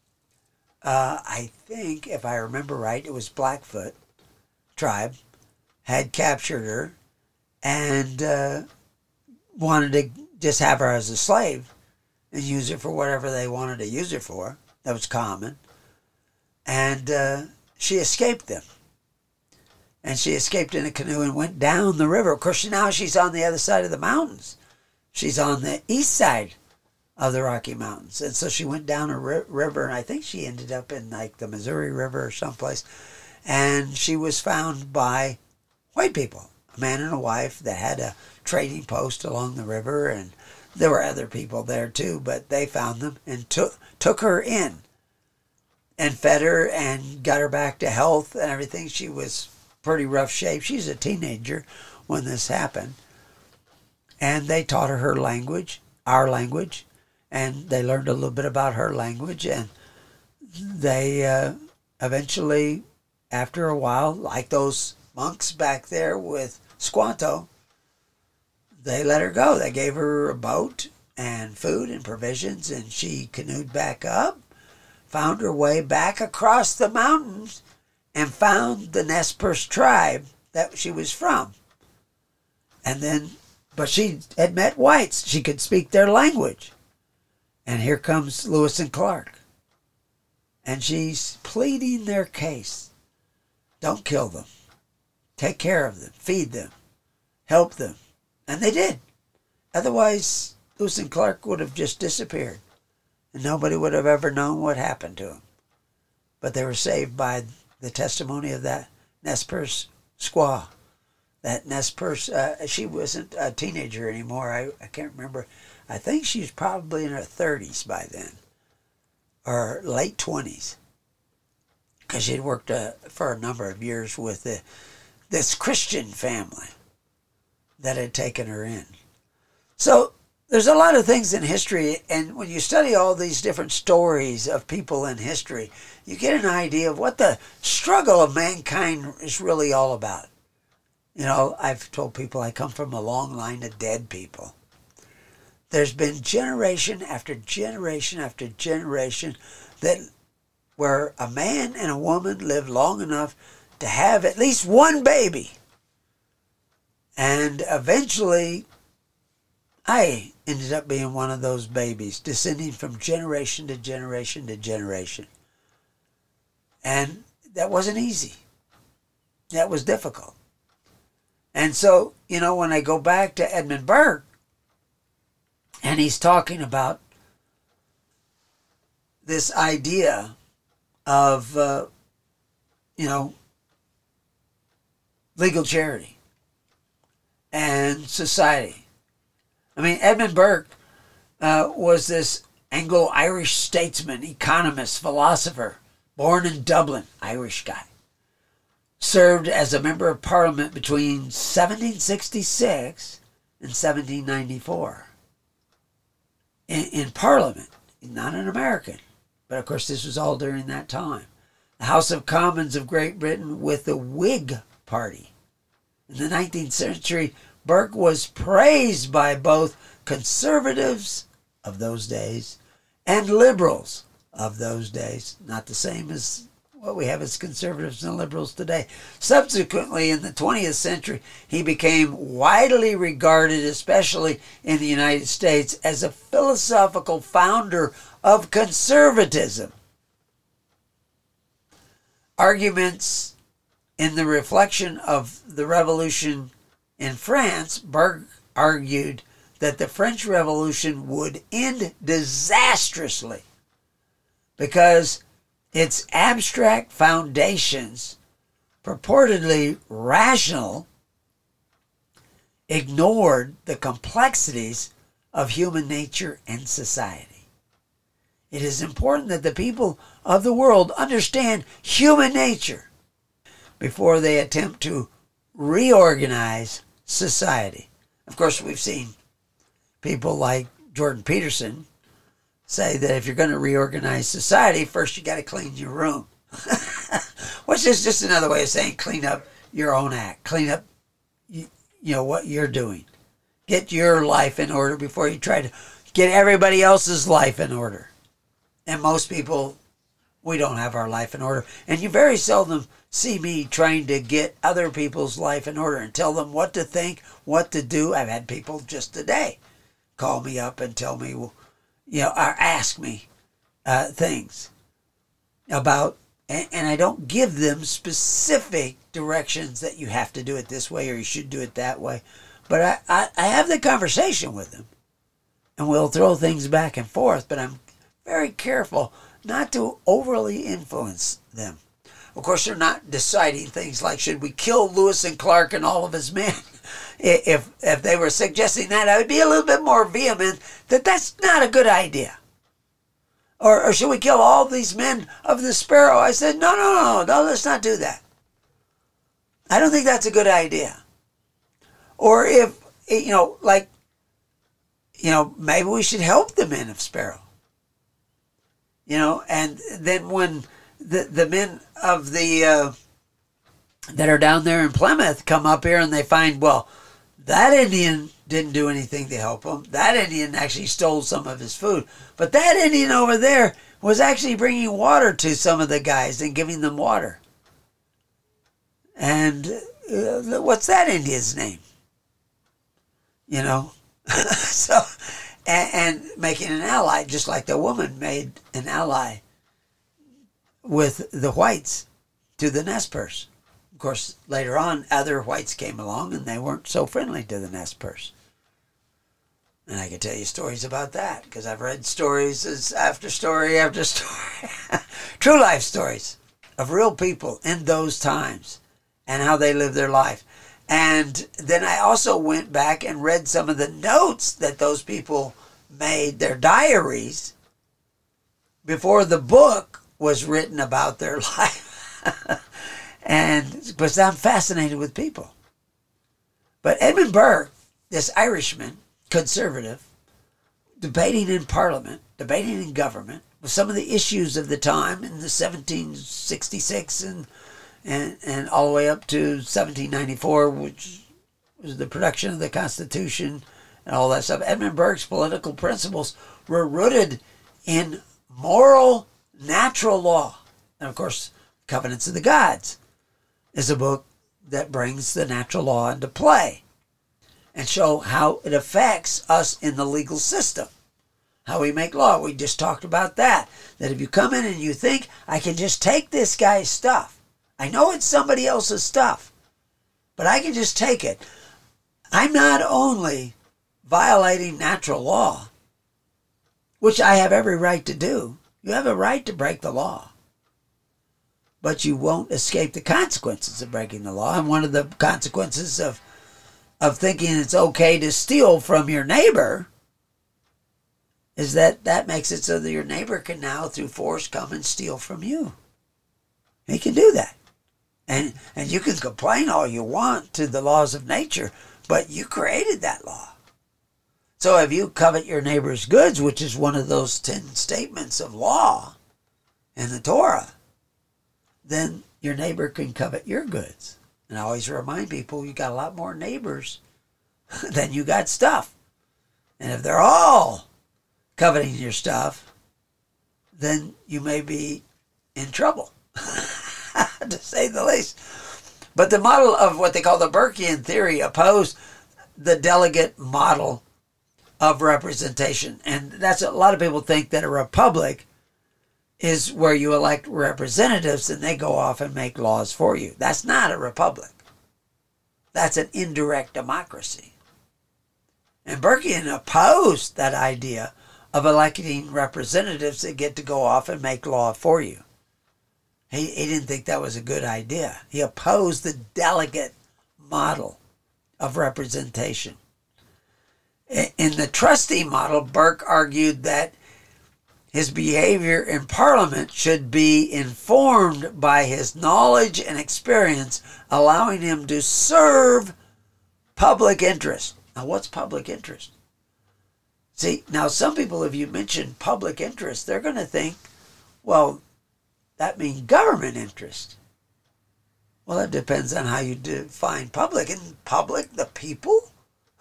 Uh, I think, if I remember right, it was Blackfoot tribe had captured her and uh, wanted to just have her as a slave and use her for whatever they wanted to use her for. That was common. And uh, she escaped them. And she escaped in a canoe and went down the river. Of course, now she's on the other side of the mountains. She's on the east side of the Rocky Mountains. And so she went down a ri- river, and I think she ended up in like the Missouri River or someplace. And she was found by white people, a man and a wife that had a trading post along the river, and there were other people there too, but they found them and took took her in and fed her and got her back to health and everything. She was pretty rough shape. She's a teenager when this happened. And they taught her her language, our language, and they learned a little bit about her language, and they uh, eventually, after a while, like those monks back there with Squanto, they let her go. They gave her a boat and food and provisions, and she canoed back up, found her way back across the mountains, and found the Nez Perce tribe that she was from. And then, but she had met whites. She could speak their language. And here comes Lewis and Clark. And she's pleading their case. Don't kill them. Take care of them. Feed them. Help them. And they did. Otherwise, Lewis and Clark would have just disappeared. And nobody would have ever known what happened to them. But they were saved by the testimony of that Nez Perce squaw. That Nez Perce, uh, she wasn't a teenager anymore. I, I can't remember. I think she was probably in her thirties by then. Or late twenties. Because she'd worked uh, for a number of years with the, this Christian family that had taken her in. So there's a lot of things in history, and when you study all these different stories of people in history, you get an idea of what the struggle of mankind is really all about. You know, I've told people I come from a long line of dead people. There's been generation after generation after generation that where a man and a woman lived long enough to have at least one baby. And eventually, I ended up being one of those babies, descending from generation to generation to generation. And that wasn't easy. That was difficult. And so, you know, when I go back to Edmund Burke, and he's talking about this idea of, uh, you know, legal charity and society. I mean, Edmund Burke uh, was this Anglo-Irish statesman, economist, philosopher, born in Dublin, Irish guy. Served as a member of Parliament between seventeen sixty-six and seventeen ninety-four. In, in Parliament, not an American, but of course this was all during that time. The House of Commons of Great Britain with the Whig Party. In the nineteenth century, Burke was praised by both conservatives of those days and liberals of those days. Not the same as what we have as conservatives and liberals today. Subsequently, in the twentieth century, he became widely regarded, especially in the United States, as a philosophical founder of conservatism. Arguments in the reflection of the revolution in France, Burke argued that the French Revolution would end disastrously because its abstract foundations, purportedly rational, ignored the complexities of human nature and society. It is important that the people of the world understand human nature before they attempt to reorganize society. Of course, we've seen people like Jordan Peterson say that if you're going to reorganize society, first you got to clean your room. Which is just another way of saying clean up your own act. Clean up, you, you know, what you're doing. Get your life in order before you try to get everybody else's life in order. And most people, we don't have our life in order. And you very seldom see me trying to get other people's life in order and tell them what to think, what to do. I've had people just today call me up and tell me, well, you know, or ask me uh, things about, and, and I don't give them specific directions that you have to do it this way or you should do it that way. But I, I, I have the conversation with them, and we'll throw things back and forth, but I'm very careful not to overly influence them. Of course, they're not deciding things like, should we kill Lewis and Clark and all of his men? If if they were suggesting that, I would be a little bit more vehement that that's not a good idea. Or, or should we kill all these men of the Sparrow? I said, no, no, no, no, let's not do that. I don't think that's a good idea. Or if, you know, like, you know, maybe we should help the men of Sparrow. You know, and then when the the men of the uh, that are down there in Plymouth come up here and they find, well, that Indian didn't do anything to help him. That Indian actually stole some of his food. But that Indian over there was actually bringing water to some of the guys and giving them water. And uh, what's that Indian's name? You know? so, and, and making an ally, just like the woman made an ally with the whites to the Nez Perce. Of course, later on, other whites came along and they weren't so friendly to the Nez Perce. And I could tell you stories about that because I've read stories after story after story. True life stories of real people in those times and how they lived their life. And then I also went back and read some of the notes that those people made, their diaries, before the book was written about their life. And because I'm fascinated with people. But Edmund Burke, this Irishman, conservative, debating in Parliament, debating in government, with some of the issues of the time in the seventeen sixty-six and and, and all the way up to seventeen ninety-four, which was the production of the Constitution and all that stuff. Edmund Burke's political principles were rooted in moral, natural law. And of course, Covenants of the Gods is a book that brings the natural law into play and show how it affects us in the legal system, how we make law. We just talked about that, that if you come in and you think, I can just take this guy's stuff. I know it's somebody else's stuff, but I can just take it. I'm not only violating natural law, which I have every right to do. You have a right to break the law. But you won't escape the consequences of breaking the law. And one of the consequences of of thinking it's okay to steal from your neighbor is that that makes it so that your neighbor can now, through force, come and steal from you. He can do that. And, and you can complain all you want to the laws of nature, but you created that law. So if you covet your neighbor's goods, which is one of those ten statements of law in the Torah, then your neighbor can covet your goods. And I always remind people, you got a lot more neighbors than you got stuff. And if they're all coveting your stuff, then you may be in trouble. to say the least. But the model of what they call the Burkean theory opposed the delegate model of representation. And that's a lot of people think that a republic is where you elect representatives and they go off and make laws for you. That's not a republic. That's an indirect democracy. And Burkean opposed that idea of electing representatives that get to go off and make law for you. He, he didn't think that was a good idea. He opposed the delegate model of representation. In the trustee model, Burke argued that his behavior in Parliament should be informed by his knowledge and experience, allowing him to serve public interest. Now, what's public interest? See, now some people, if you mention public interest, they're going to think, well, that means government interest. Well, that depends on how you define public. And public, the people?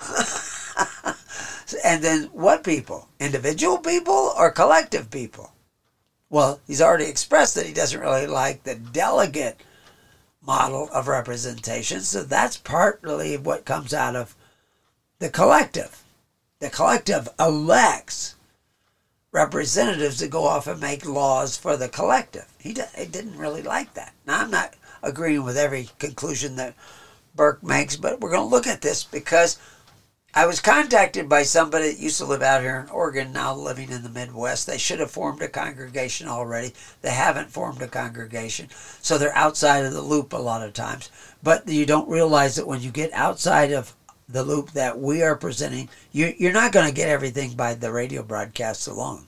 And then what people? Individual people or collective people? Well, he's already expressed that he doesn't really like the delegate model of representation, so that's partly what comes out of the collective. The collective elects representatives to go off and make laws for the collective. He, d- he didn't really like that. Now, I'm not agreeing with every conclusion that Burke makes, but we're going to look at this because I was contacted by somebody that used to live out here in Oregon, now living in the Midwest. They should have formed a congregation already. They haven't formed a congregation, so they're outside of the loop a lot of times. But you don't realize that when you get outside of the loop that we are presenting, you, you're not going to get everything by the radio broadcasts alone.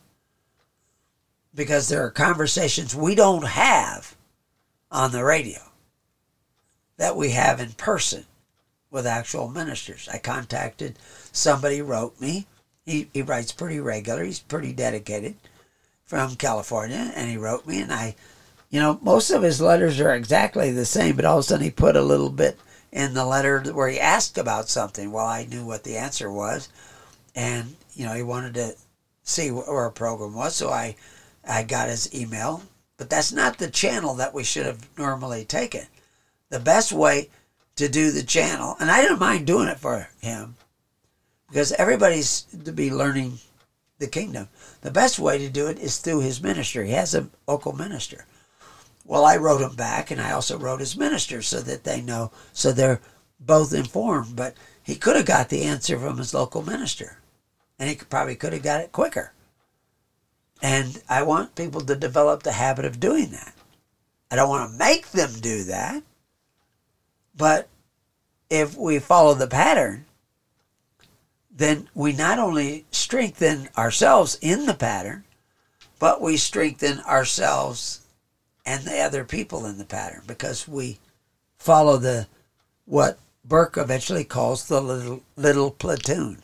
Because there are conversations we don't have on the radio that we have in person with actual ministers. I contacted somebody, wrote me. He, he writes pretty regular. He's pretty dedicated, from California, and he wrote me, and I, you know, most of his letters are exactly the same, but all of a sudden he put a little bit in the letter where he asked about something. Well, I knew what the answer was, and, you know, he wanted to see where our program was, so I, I got his email. But that's not the channel that we should have normally taken. The best way to do the channel, and I didn't mind doing it for him, because everybody's to be learning the kingdom. The best way to do it is through his ministry. He has a local minister. Well, I wrote him back, and I also wrote his minister so that they know, so they're both informed. But he could have got the answer from his local minister, and he could, probably could have got it quicker. And I want people to develop the habit of doing that. I don't want to make them do that, but if we follow the pattern, then we not only strengthen ourselves in the pattern, but we strengthen ourselves and the other people in the pattern, because we follow the what Burke eventually calls the little little platoon.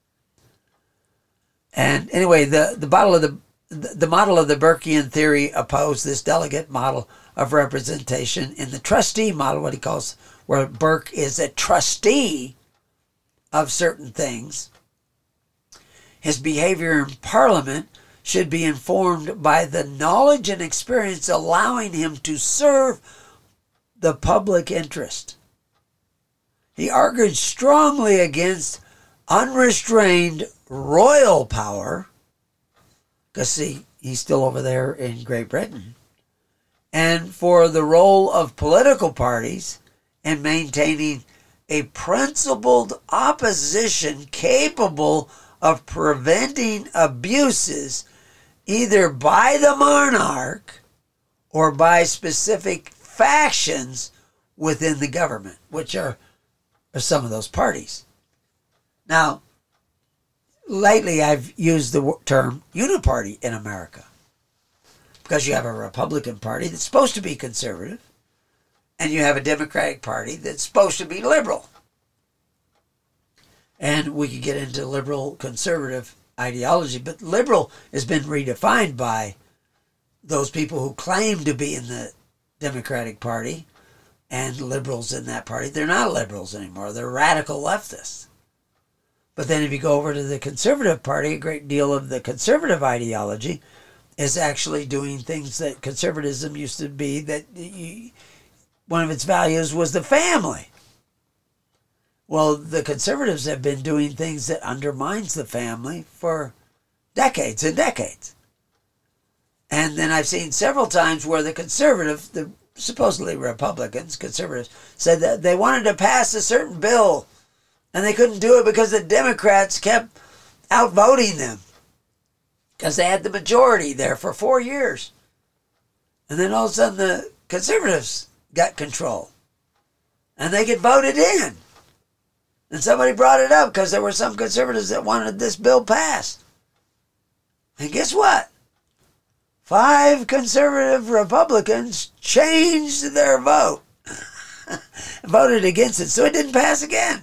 And anyway, the the model of the the model of the Burkean theory opposed this delegate model of representation. In the trustee model, what he calls, where Burke is a trustee of certain things, his behavior in Parliament should be informed by the knowledge and experience allowing him to serve the public interest. He argued strongly against unrestrained royal power, because see, he's still over there in Great Britain, and for the role of political parties in maintaining a principled opposition capable of preventing abuses either by the monarch or by specific factions within the government, which are, are some of those parties. Now, lately I've used the term uniparty in America, because you have a Republican Party that's supposed to be conservative, and you have a Democratic Party that's supposed to be liberal. And we could get into liberal conservative ideology, but liberal has been redefined by those people who claim to be in the Democratic Party and liberals in that party. They're not liberals anymore. They're radical leftists. But then if you go over to the Conservative Party, a great deal of the conservative ideology is actually doing things that conservatism used to be, that you, one of its values was the family. Well, the conservatives have been doing things that undermines the family for decades and decades. And then I've seen several times where the conservative, the supposedly Republicans, conservatives, said that they wanted to pass a certain bill and they couldn't do it because the Democrats kept outvoting them because they had the majority there for four years. And then all of a sudden the conservatives got control and they get voted in. And somebody brought it up because there were some conservatives that wanted this bill passed. And guess what? Five conservative Republicans changed their vote, voted against it, so it didn't pass again.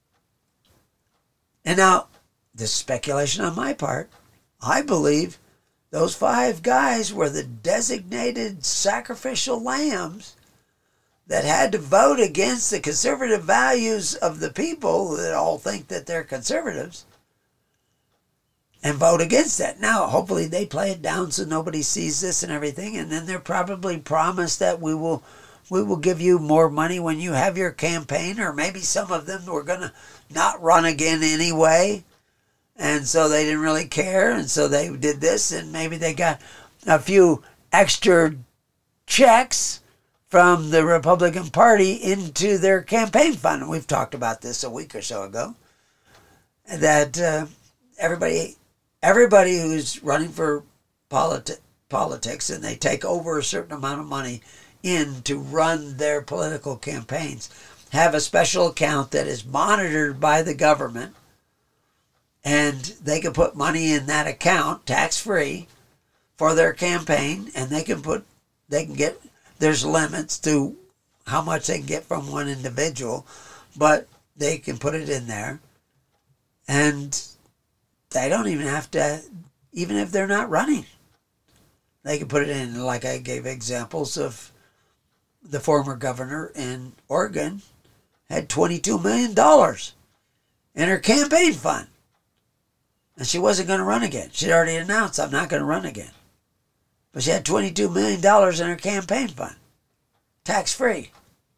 And now, this is speculation on my part. I believe those five guys were the designated sacrificial lambs that had to vote against the conservative values of the people that all think that they're conservatives and vote against that. Now, hopefully they play it down so nobody sees this and everything, and then they're probably promised that we will we will give you more money when you have your campaign, or maybe some of them were going to not run again anyway, and so they didn't really care, and so they did this, and maybe they got a few extra checks from the Republican Party into their campaign fund. And we've talked about this a week or so ago, that uh, everybody everybody who's running for politi- politics and they take over a certain amount of money in to run their political campaigns have a special account that is monitored by the government, and they can put money in that account tax-free for their campaign, and they can put they can get there's limits to how much they can get from one individual, but they can put it in there, and they don't even have to, even if they're not running. They can put it in, like I gave examples of the former governor in Oregon had twenty-two million dollars in her campaign fund. And she wasn't going to run again. She'd already announced, I'm not going to run again. But she had twenty-two million dollars in her campaign fund, tax-free.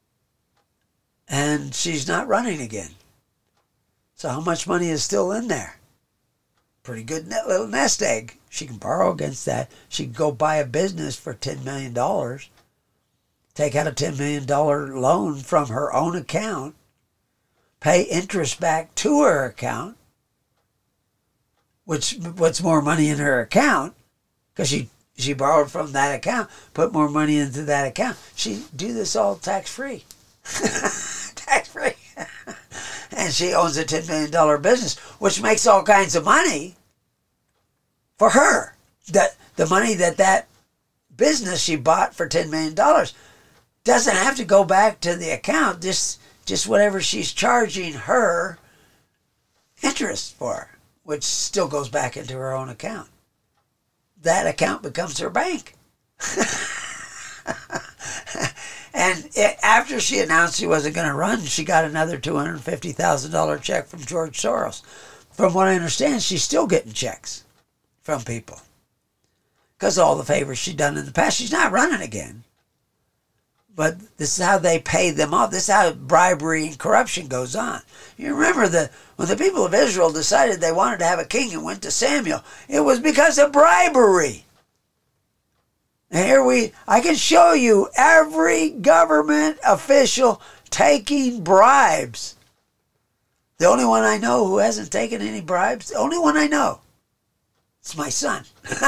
And she's not running again. So how much money is still in there? Pretty good little nest egg. She can borrow against that. She can go buy a business for ten million dollars, take out a ten million dollars loan from her own account, pay interest back to her account, which puts more money in her account because she She borrowed from that account, put more money into that account. She do this all tax-free. Tax-free. And she owns a ten million dollars business, which makes all kinds of money for her. That the money that that business she bought for ten million dollars doesn't have to go back to the account, just, just whatever she's charging her interest for, which still goes back into her own account. That account becomes her bank. And it, after she announced she wasn't going to run, she got another two hundred fifty thousand dollars check from George Soros. From what I understand, she's still getting checks from people because of all the favors she's done in the past. She's not running again. But this is how they pay them off. This is how bribery and corruption goes on. You remember that when the people of Israel decided they wanted to have a king and went to Samuel, it was because of bribery. And here we, I can show you every government official taking bribes. The only one I know who hasn't taken any bribes, the only one I know, it's my son.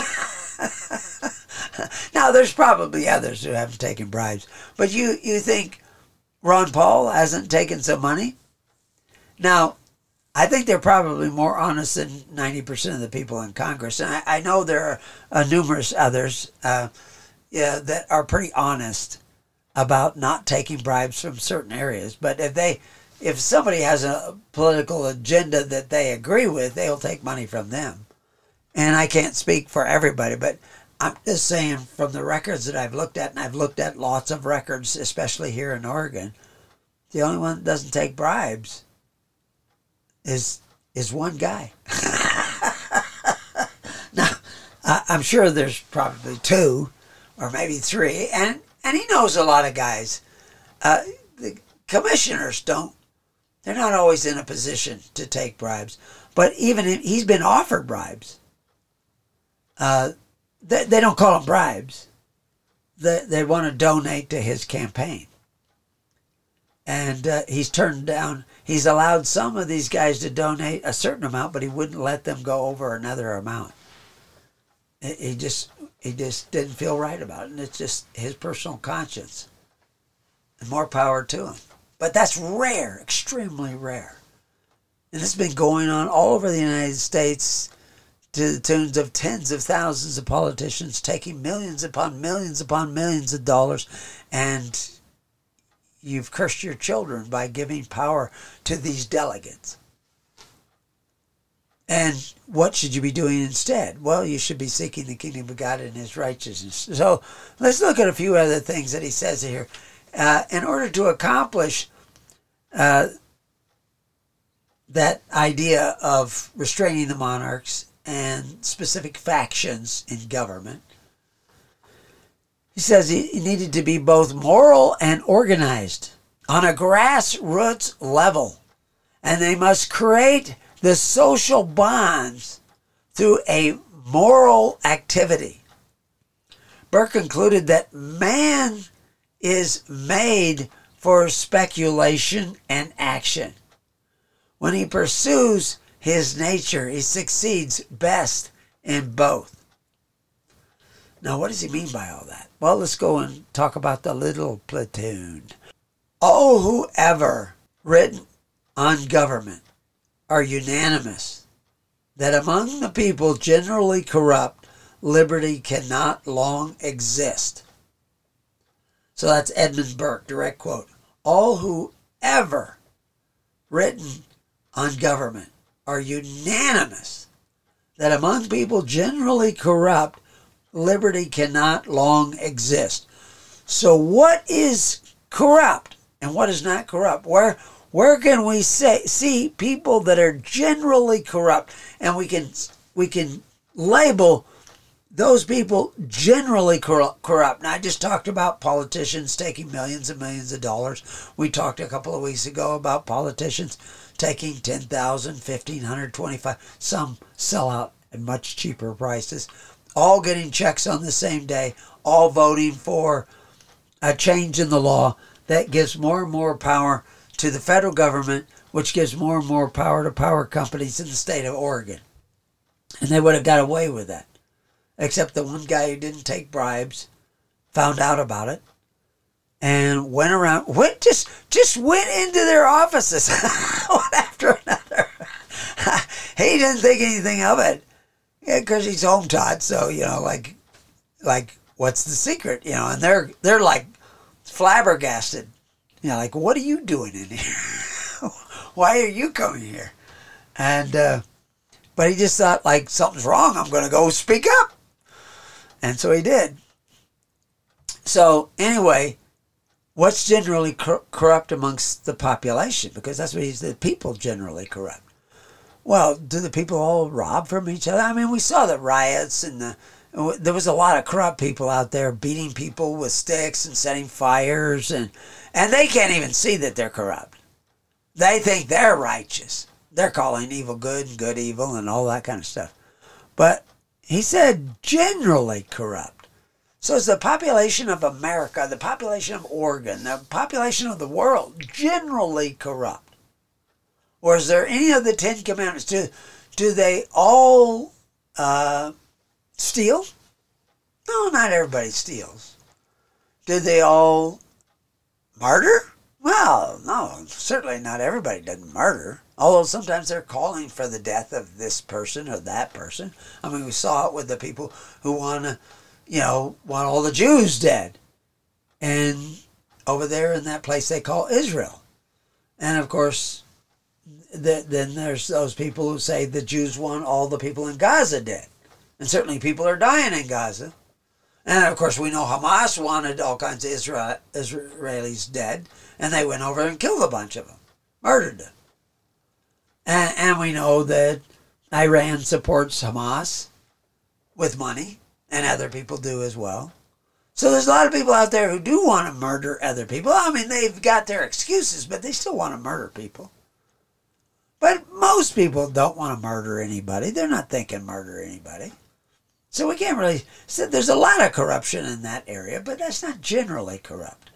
Now, there's probably others who haven't taken bribes. But you, you think Ron Paul hasn't taken some money? Now, I think they're probably more honest than ninety percent of the people in Congress. And I, I know there are uh, numerous others uh, yeah, that are pretty honest about not taking bribes from certain areas. But if they, if somebody has a political agenda that they agree with, they'll take money from them. And I can't speak for everybody, but I'm just saying from the records that I've looked at, and I've looked at lots of records, especially here in Oregon, the only one that doesn't take bribes is is one guy. Now, I'm sure there's probably two or maybe three, and, and he knows a lot of guys uh, the commissioners don't, they're not always in a position to take bribes. But even if he's been offered bribes, uh, they, they don't call them bribes. They, they want to donate to his campaign. And uh, he's turned down, he's allowed some of these guys to donate a certain amount, but he wouldn't let them go over another amount. He just he just didn't feel right about it, and it's just his personal conscience. And more power to him. But that's rare, extremely rare. And it's been going on all over the United States to the tunes of tens of thousands of politicians taking millions upon millions upon millions of dollars, and you've cursed your children by giving power to these delegates. And what should you be doing instead? Well, you should be seeking the kingdom of God and his righteousness. So let's look at a few other things that he says here. Uh, in order to accomplish uh, that idea of restraining the monarchs and specific factions in government, he says he needed to be both moral and organized on a grassroots level. And they must create the social bonds through a moral activity. Burke concluded that man is made for speculation and action. When he pursues his nature, he succeeds best in both. Now, what does he mean by all that? Well, let's go and talk about the little platoon. All who ever written on government are unanimous that among the people generally corrupt, liberty cannot long exist. So that's Edmund Burke, direct quote. All who ever written on government are unanimous that among people generally corrupt, liberty cannot long exist. So what is corrupt and what is not corrupt? Where where can we say see people that are generally corrupt, and we can we can label those people generally corrupt? Now, I just talked about politicians taking millions and millions of dollars. We talked a couple of weeks ago about politicians taking ten thousand dollars, fifteen hundred dollars, twenty-five dollars. Some sell out at much cheaper prices. All getting checks on the same day. All voting for a change in the law that gives more and more power to the federal government, which gives more and more power to power companies in the state of Oregon. And they would have got away with that. Except the one guy who didn't take bribes found out about it and went around, went just just went into their offices one after another. He didn't think anything of it because he's home taught. So, you know, like, like what's the secret? You know, and they're they're like flabbergasted. You know, like, what are you doing in here? Why are you coming here? And uh, but he just thought, like, something's wrong. I'm going to go speak up. And so he did. So anyway, what's generally cor- corrupt amongst the population? Because that's what he's, the people generally corrupt. Well, do the people all rob from each other? I mean, we saw the riots and the, there was a lot of corrupt people out there beating people with sticks and setting fires, and and they can't even see that they're corrupt. They think they're righteous. They're calling evil good and good evil and all that kind of stuff. But he said generally corrupt. So is the population of America, the population of Oregon, the population of the world generally corrupt? Or is there any of the Ten Commandments? Do, do they all uh, steal? No, not everybody steals. Do they all murder? Well, no, certainly not everybody doesn't murder. Although sometimes they're calling for the death of this person or that person. I mean, we saw it with the people who want to, you know, want all the Jews dead. And over there in that place they call Israel. And of course, the, then there's those people who say the Jews want all the people in Gaza dead. And certainly people are dying in Gaza. And of course we know Hamas wanted all kinds of Israel, Israelis dead. And they went over and killed a bunch of them. Murdered them. And, and we know that Iran supports Hamas with money. And other people do as well. So there's a lot of people out there who do want to murder other people. I mean, they've got their excuses, but they still want to murder people. But most people don't want to murder anybody. They're not thinking murder anybody. So we can't really say there's a lot of corruption in that area, but that's not generally corrupt.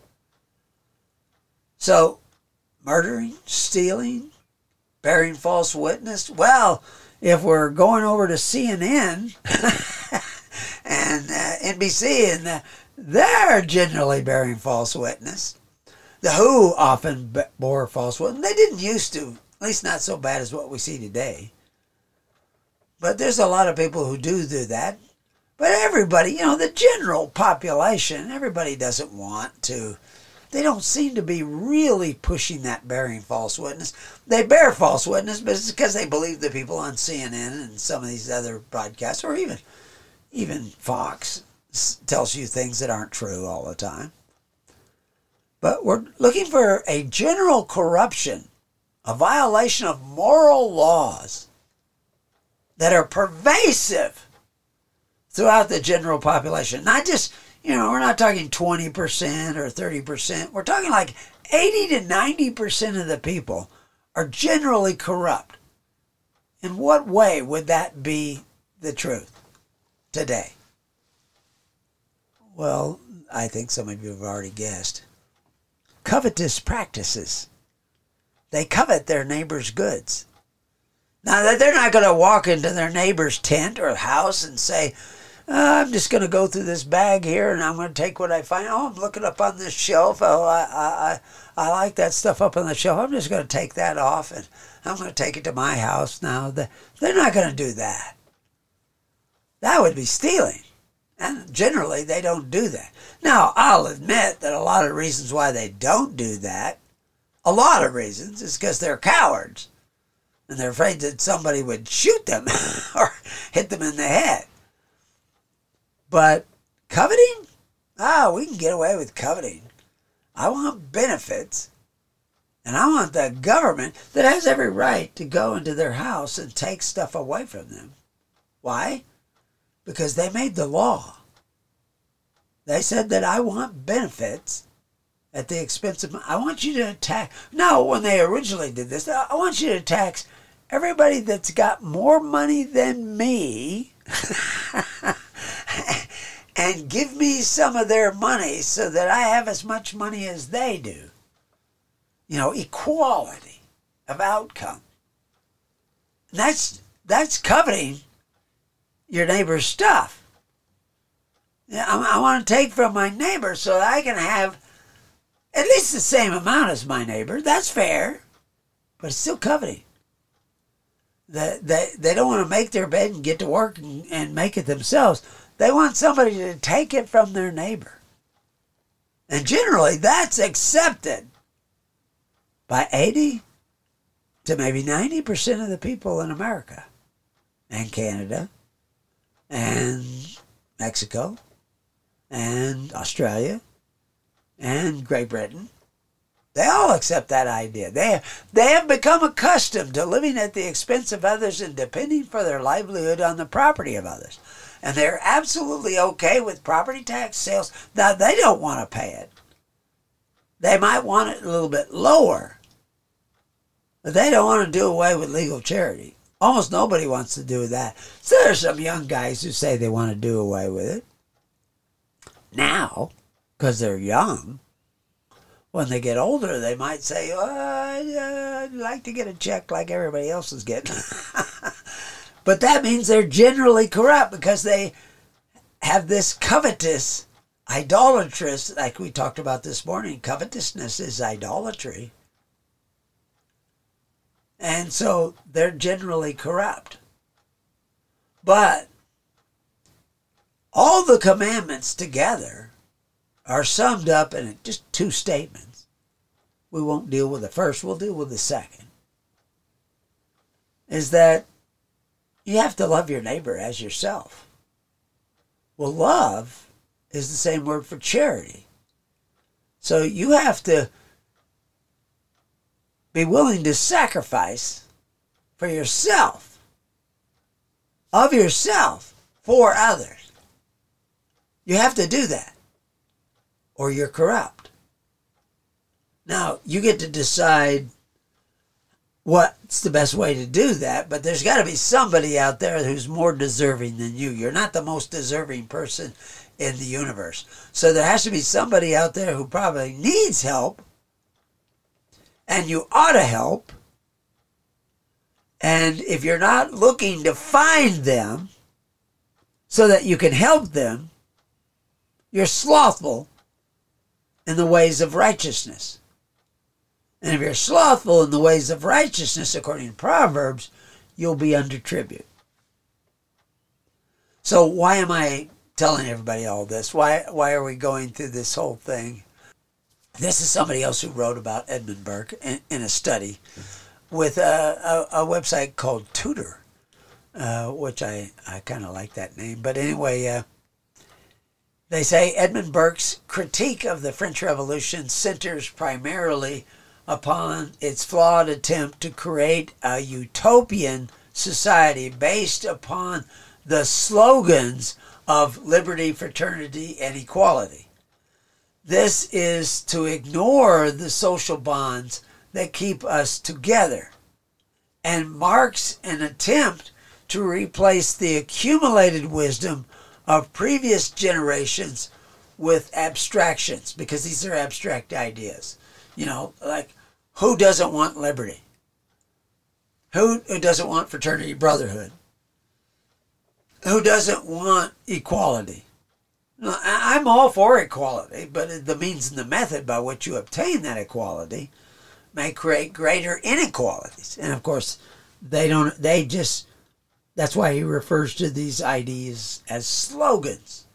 So murdering, stealing, bearing false witness. Well, if we're going over to C N N and uh, N B C, and uh, they're generally bearing false witness. The W H O often bore false witness. They didn't used to. At least not so bad as what we see today. But there's a lot of people who do do that. But everybody, you know, the general population, everybody doesn't want to. They don't seem to be really pushing that bearing false witness. They bear false witness, but it's because they believe the people on C N N and some of these other broadcasts, or even, even Fox, tells you things that aren't true all the time. But we're looking for a general corruption, a violation of moral laws that are pervasive throughout the general population. Not just, you know, we're not talking twenty percent or thirty percent. We're talking like eighty to ninety percent of the people are generally corrupt. In what way would that be the truth today? Well, I think some of you have already guessed. Covetous practices. They covet their neighbor's goods. Now, they're not going to walk into their neighbor's tent or house and say, oh, I'm just going to go through this bag here and I'm going to take what I find. Oh, I'm looking up on this shelf. Oh, I, I, I like that stuff up on the shelf. I'm just going to take that off and I'm going to take it to my house now. They're not going to do that. That would be stealing. And generally, they don't do that. Now, I'll admit that a lot of reasons why they don't do that, a lot of reasons, is because they're cowards. And they're afraid that somebody would shoot them or hit them in the head. But coveting? Ah, we can get away with coveting. I want benefits. And I want the government that has every right to go into their house and take stuff away from them. Why? Because they made the law. They said that I want benefits at the expense of my, I want you to tax. No, when they originally did this, I want you to tax everybody that's got more money than me and give me some of their money so that I have as much money as they do. You know, equality of outcome. That's that's coveting your neighbor's stuff. I, I want to take from my neighbor so that I can have at least the same amount as my neighbor. That's fair, but it's still coveting. They, they, they don't want to make their bed and get to work and, and make it themselves. They want somebody to take it from their neighbor. And generally, that's accepted by eighty to maybe ninety percent of the people in America and Canada and Mexico and Australia and Great Britain. They all accept that idea. They, they have become accustomed to living at the expense of others and depending for their livelihood on the property of others. And they're absolutely okay with property tax sales. Now, they don't want to pay it. They might want it a little bit lower. But they don't want to do away with legal charity. Almost nobody wants to do that. So there's some young guys who say they want to do away with it. Now, because they're young. When they get older, they might say, oh, I'd like to get a check like everybody else is getting. But that means they're generally corrupt because they have this covetous, idolatrous, like we talked about this morning. Covetousness is idolatry. And so they're generally corrupt. But all the commandments together are summed up in just two statements. We won't deal with the first, we'll deal with the second. Is that you have to love your neighbor as yourself. Well, love is the same word for charity. So you have to be willing to sacrifice for yourself, of yourself, for others. You have to do that. or you're corrupt. Now, you get to decide what's the best way to do that, but there's got to be somebody out there who's more deserving than you. You're not the most deserving person in the universe. So there has to be somebody out there who probably needs help, and you ought to help. And if you're not looking to find them so that you can help them, you're slothful in the ways of righteousness. And if you're slothful in the ways of righteousness, according to Proverbs, you'll be under tribute. So why am I telling everybody all this? Why why are we going through this whole thing? This is somebody else who wrote about Edmund Burke in, in a study with a, a, a website called Tutor, uh, which I, I kind of like that name. But anyway, uh, they say Edmund Burke's critique of the French Revolution centers primarily upon its flawed attempt to create a utopian society based upon the slogans of liberty, fraternity, and equality. This is to ignore the social bonds that keep us together and marks an attempt to replace the accumulated wisdom of previous generations with abstractions, because these are abstract ideas. You know, like, who doesn't want liberty? Who, who doesn't want fraternity, brotherhood? Who doesn't want equality? Now, I'm all for equality, but the means and the method by which you obtain that equality may create greater inequalities. And of course, they don't, they just, that's why he refers to these ideas as slogans.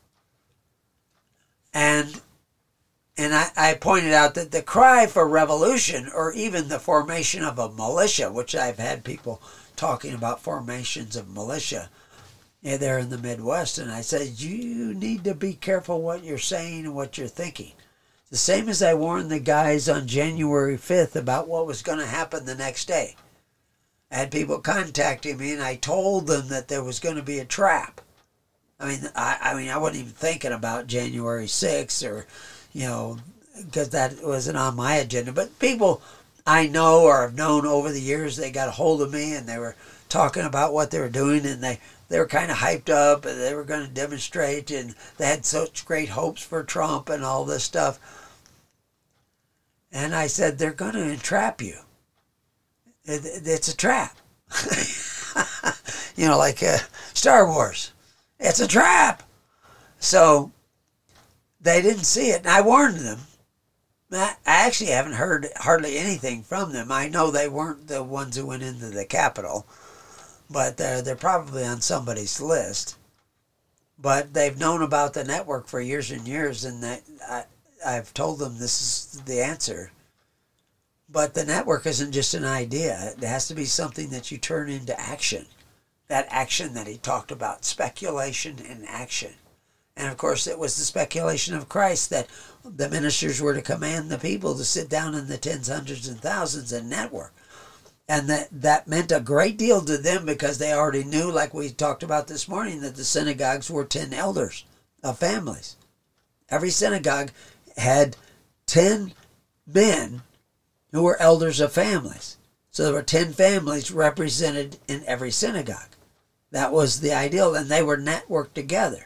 And And I, I pointed out that the cry for revolution, or even the formation of a militia, which I've had people talking about formations of militia yeah, there in the Midwest, and I said, you need to be careful what you're saying and what you're thinking. The same as I warned the guys on January fifth about what was going to happen the next day. I had people contacting me, and I told them that there was going to be a trap. I mean, I, I mean, I wasn't even thinking about January sixth or, you know, because that wasn't on my agenda. But people I know or have known over the years, they got a hold of me and they were talking about what they were doing, and they, they were kind of hyped up and they were going to demonstrate, and they had such great hopes for Trump and all this stuff. And I said, they're going to entrap you. It, it's a trap. You know, like uh, Star Wars. It's a trap. So they didn't see it, and I warned them. I actually haven't heard hardly anything from them. I know they weren't the ones who went into the Capitol, but they're, they're probably on somebody's list. But they've known about the network for years and years, and they, I, I've told them this is the answer. But the network isn't just an idea. It has to be something that you turn into action. That action that he talked about, speculation and action. And of course, it was the speculation of Christ that the ministers were to command the people to sit down in the tens, hundreds, and thousands and network. And that, that meant a great deal to them, because they already knew, like we talked about this morning, that the synagogues were ten elders of families. Every synagogue had ten men who were elders of families. So there were ten families represented in every synagogue. That was the ideal, and they were networked together.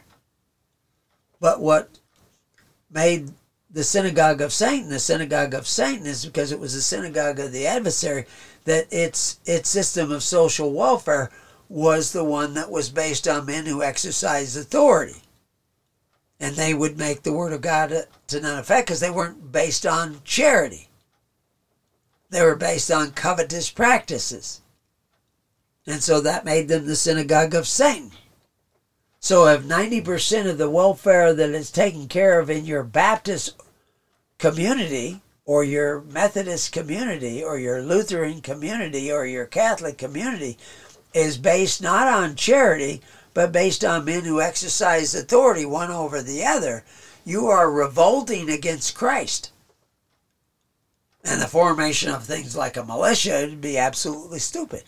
But what made the synagogue of Satan the synagogue of Satan is because it was the synagogue of the adversary, that its its system of social welfare was the one that was based on men who exercised authority. And they would make the word of God to none effect, because they weren't based on charity. They were based on covetous practices. And so that made them the synagogue of Satan. So if ninety percent of the welfare that is taken care of in your Baptist community, or your Methodist community, or your Lutheran community, or your Catholic community is based not on charity, but based on men who exercise authority one over the other, you are revolting against Christ. And the formation of things like a militia would be absolutely stupid.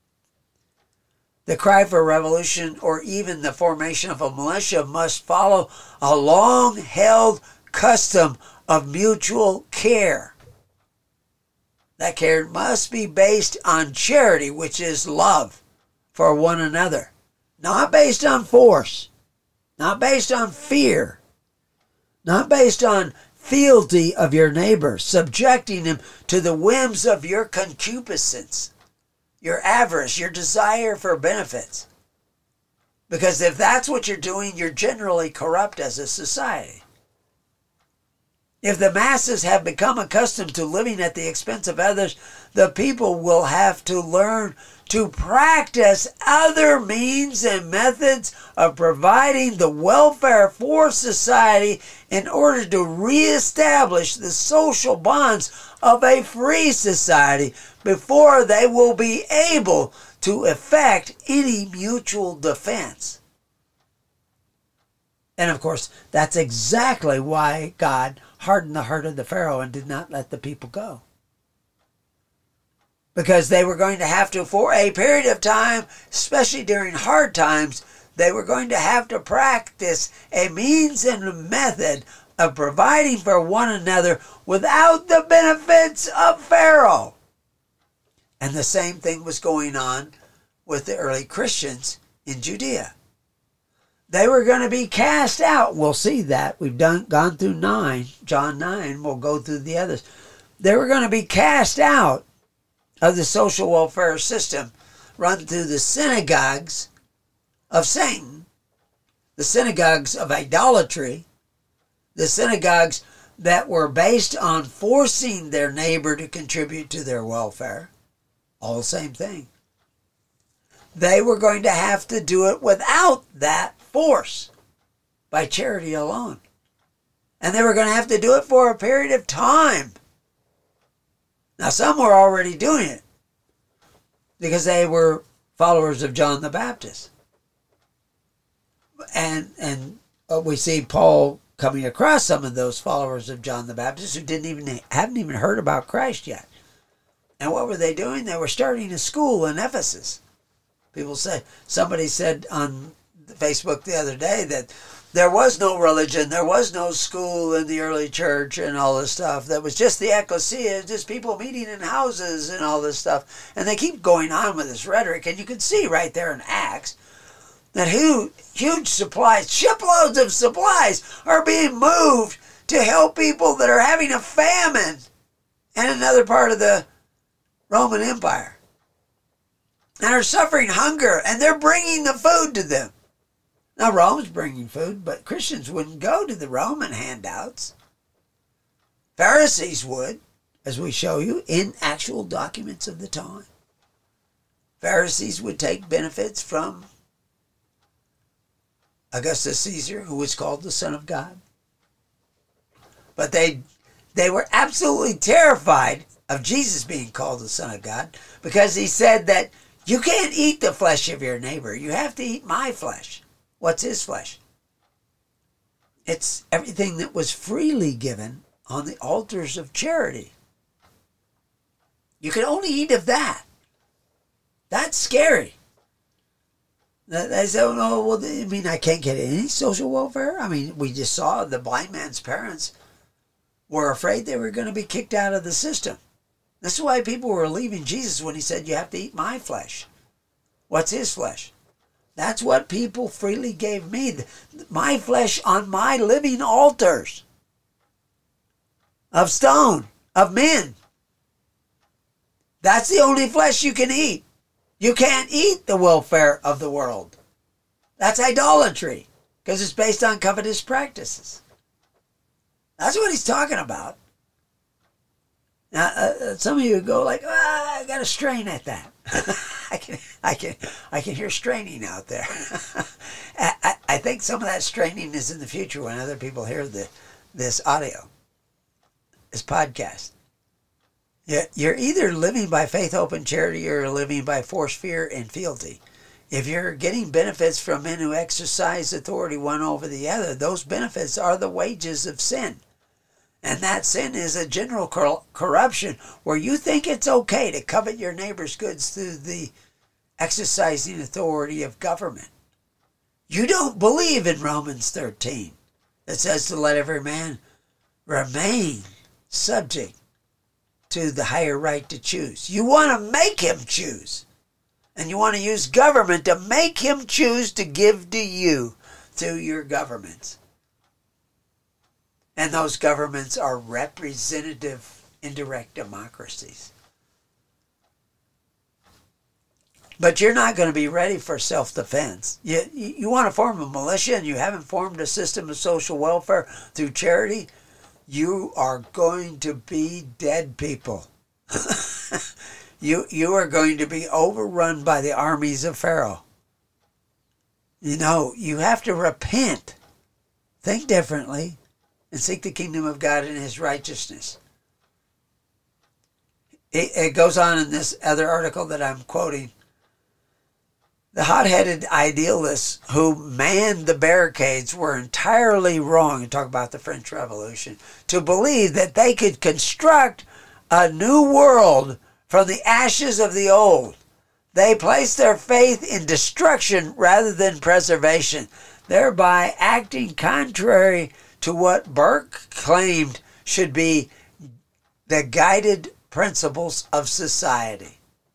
The cry for revolution, or even the formation of a militia, must follow a long-held custom of mutual care. That care must be based on charity, which is love for one another. Not based on force. Not based on fear. Not based on fealty of your neighbor, subjecting him to the whims of your concupiscence, your avarice, your desire for benefits. Because if that's what you're doing, you're generally corrupt as a society. If the masses have become accustomed to living at the expense of others, the people will have to learn to practice other means and methods of providing the welfare for society in order to reestablish the social bonds of a free society before they will be able to effect any mutual defense. And of course, that's exactly why God hardened the heart of the Pharaoh and did not let the people go. Because they were going to have to, for a period of time, especially during hard times, they were going to have to practice a means and a method of providing for one another without the benefits of Pharaoh. And the same thing was going on with the early Christians in Judea. They were going to be cast out. We'll see that. We've done gone through nine, John nine. We'll go through the others. They were going to be cast out of the social welfare system run through the synagogues of Satan, the synagogues of idolatry, the synagogues that were based on forcing their neighbor to contribute to their welfare. All the same thing. They were going to have to do it without that force, by charity alone. And they were going to have to do it for a period of time. Now, some were already doing it because they were followers of John the Baptist. And and we see Paul coming across some of those followers of John the Baptist who didn't even hadn't even heard about Christ yet. And what were they doing? They were starting a school in Ephesus. People say, somebody said on Facebook the other day that there was no religion, there was no school in the early church and all this stuff. That was just the ecclesia, just people meeting in houses and all this stuff. And they keep going on with this rhetoric. And you can see right there in Acts that huge, huge supplies, shiploads of supplies are being moved to help people that are having a famine in another part of the Roman Empire. And are suffering hunger, and they're bringing the food to them. Now, Rome's bringing food, but Christians wouldn't go to the Roman handouts. Pharisees would, as we show you in actual documents of the time. Pharisees would take benefits from Augustus Caesar, who was called the Son of God. But they, they were absolutely terrified of Jesus being called the Son of God because he said that you can't eat the flesh of your neighbor. You have to eat my flesh. What's his flesh? It's everything that was freely given on the altars of charity. You can only eat of that. That's scary. They say, oh, no, well, I mean, I can't get any social welfare? I mean, we just saw the blind man's parents were afraid they were going to be kicked out of the system. This is why people were leaving Jesus when he said, you have to eat my flesh. What's his flesh? That's what people freely gave me. My flesh on my living altars of stone, of men. That's the only flesh you can eat. You can't eat the welfare of the world. That's idolatry because it's based on covetous practices. That's what he's talking about. Now, uh, some of you go like, ah, I got to strain at that. I can, I can, I can hear straining out there. I, I think some of that straining is in the future when other people hear the, this audio, this podcast. You're either living by faith, hope, and charity, or living by force, fear, and fealty. If you're getting benefits from men who exercise authority one over the other, those benefits are the wages of sin. And that sin is a general cor- corruption where you think it's okay to covet your neighbor's goods through the exercising authority of government. You don't believe in Romans thirteen that says to let every man remain subject to the higher right to choose. You want to make him choose. And you want to use government to make him choose to give to you through your governments. And those governments are representative, indirect democracies. But you're not going to be ready for self-defense. You, you want to form a militia and you haven't formed a system of social welfare through charity, you are going to be dead people. you, you are going to be overrun by the armies of Pharaoh. You know, you have to repent, think differently, and seek the kingdom of God and his righteousness. It, it goes on in this other article that I'm quoting. The hot-headed idealists who manned the barricades were entirely wrong, and talk about the French Revolution, to believe that they could construct a new world from the ashes of the old. They placed their faith in destruction rather than preservation, thereby acting contrary to what Burke claimed should be the guided principles of society.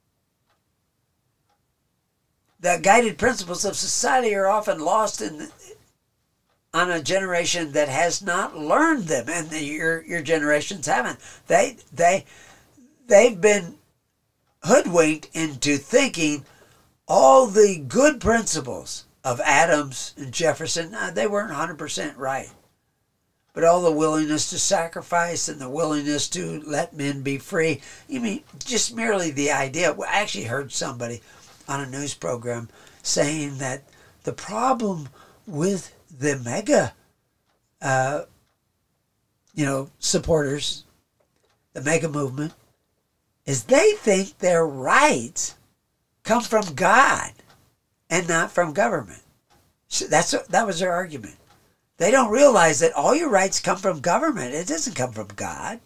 The guided principles of society are often lost in on a generation that has not learned them, and the, your your generations haven't. They they they've been hoodwinked into thinking all the good principles of Adams and Jefferson. Uh, they weren't one hundred percent right, but all the willingness to sacrifice and the willingness to let men be free. You mean just merely the idea? I actually heard somebody on a news program saying that the problem with the mega, uh, you know, supporters, the mega movement, is they think their rights come from God and not from government. So that's that was their argument. They don't realize that all your rights come from government. It doesn't come from God.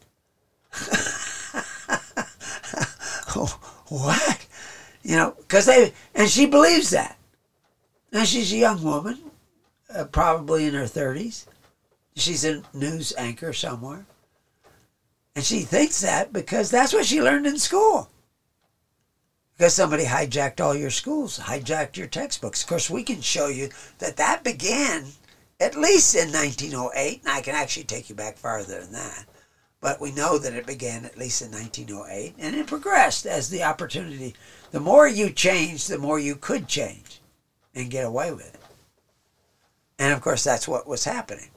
What? You know, because they, and she believes that. Now, she's a young woman, uh, probably in her thirties. She's a news anchor somewhere. And she thinks that because that's what she learned in school. Because somebody hijacked all your schools, hijacked your textbooks. Of course, we can show you that that began at least in nineteen oh eight, and I can actually take you back farther than that. But we know that it began at least in nineteen oh eight, and it progressed as the opportunity. The more you change, the more you could change and get away with it. And of course, that's what was happening.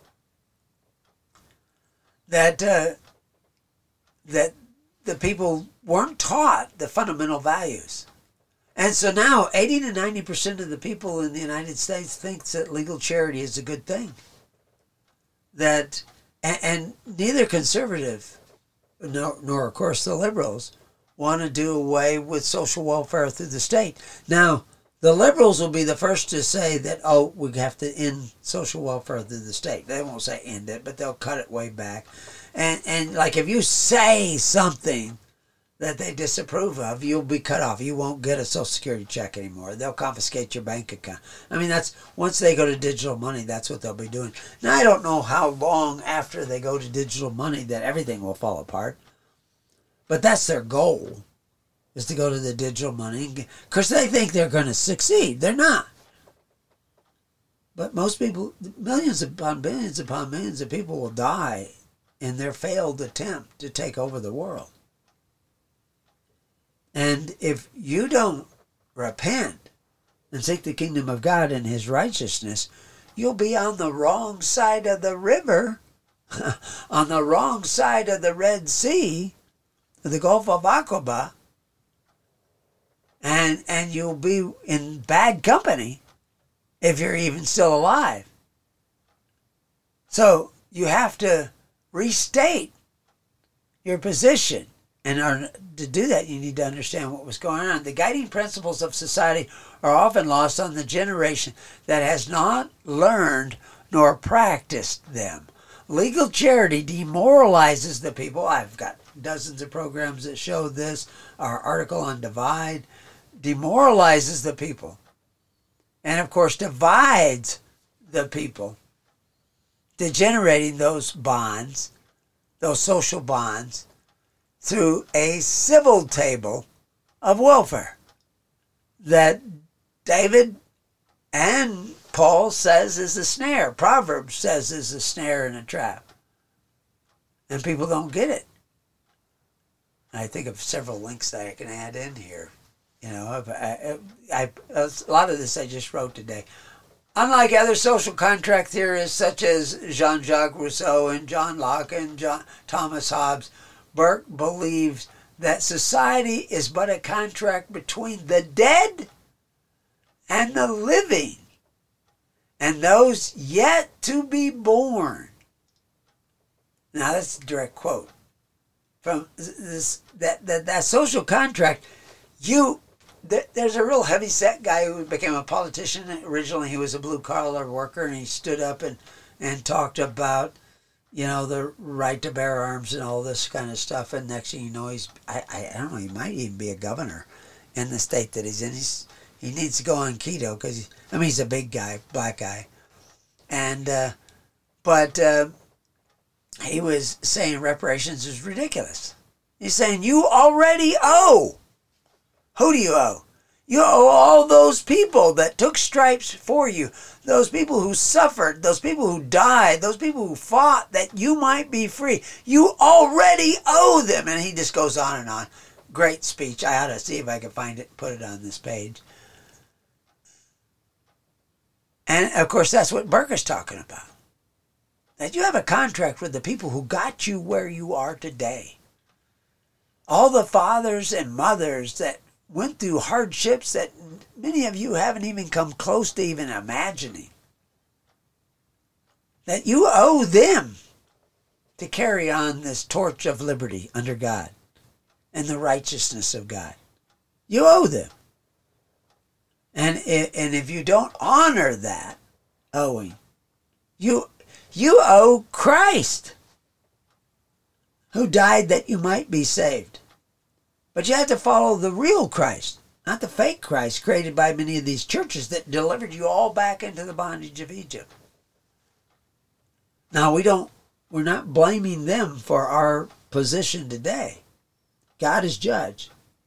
That uh, that the people weren't taught the fundamental values. And so now eighty to ninety percent of the people in the United States thinks that legal charity is a good thing. That And, and neither conservative, nor, nor of course the liberals, want to do away with social welfare through the state. Now, the liberals will be the first to say that, oh, we have to end social welfare through the state. They won't say end it, but they'll cut it way back. And, and like if you say something that they disapprove of, you'll be cut off. You won't get a Social Security check anymore. They'll confiscate your bank account. I mean, that's once they go to digital money, that's what they'll be doing. Now, I don't know how long after they go to digital money that everything will fall apart. But that's their goal, is to go to the digital money. Because they think they're going to succeed. They're not. But most people, millions upon billions upon millions of people will die in their failed attempt to take over the world. And if you don't repent and seek the kingdom of God and his righteousness, you'll be on the wrong side of the river, on the wrong side of the Red Sea, the Gulf of Aqaba, and, and you'll be in bad company if you're even still alive. So you have to restate your position. And to do that, you need to understand what was going on. The guiding principles of society are often lost on the generation that has not learned nor practiced them. Legal charity demoralizes the people. I've got dozens of programs that show this. Our article on Divide demoralizes the people. And, of course, divides the people, degenerating those bonds those social bonds through a civil table of welfare that David and Paul says is a snare. Proverbs says is a snare and a trap. And people don't get it. I think of several links that I can add in here. You know, I, I, I, a lot of this I just wrote today. Unlike other social contract theorists such as Jean-Jacques Rousseau and John Locke and John, Thomas Hobbes, Burke believes that society is but a contract between the dead and the living, and those yet to be born. Now that's a direct quote from this. That that, that social contract. You there, there's a real heavy-set guy who became a politician. Originally, he was a blue-collar worker, and he stood up and and talked about, you know, the right to bear arms and all this kind of stuff. And next thing you know, he's I I, I don't know. He might even be a governor in the state that he's in. He's he needs to go on keto because I mean he's a big guy, black guy, and uh, but. Uh, He was saying reparations is ridiculous. He's saying you already owe. Who do you owe? You owe all those people that took stripes for you, those people who suffered, those people who died, those people who fought that you might be free. You already owe them. And he just goes on and on. Great speech. I ought to see if I can find it and put it on this page. And, of course, that's what Burke is talking about. That you have a contract with the people who got you where you are today. All the fathers and mothers that went through hardships that many of you haven't even come close to even imagining. That you owe them to carry on this torch of liberty under God and the righteousness of God. You owe them. And and if you don't honor that owing, you you owe Christ, who died that you might be saved. But you have to follow the real Christ, not the fake Christ created by many of these churches that delivered you all back into the bondage of Egypt. Now, we don't, we're not blaming them for our position today. God is judge.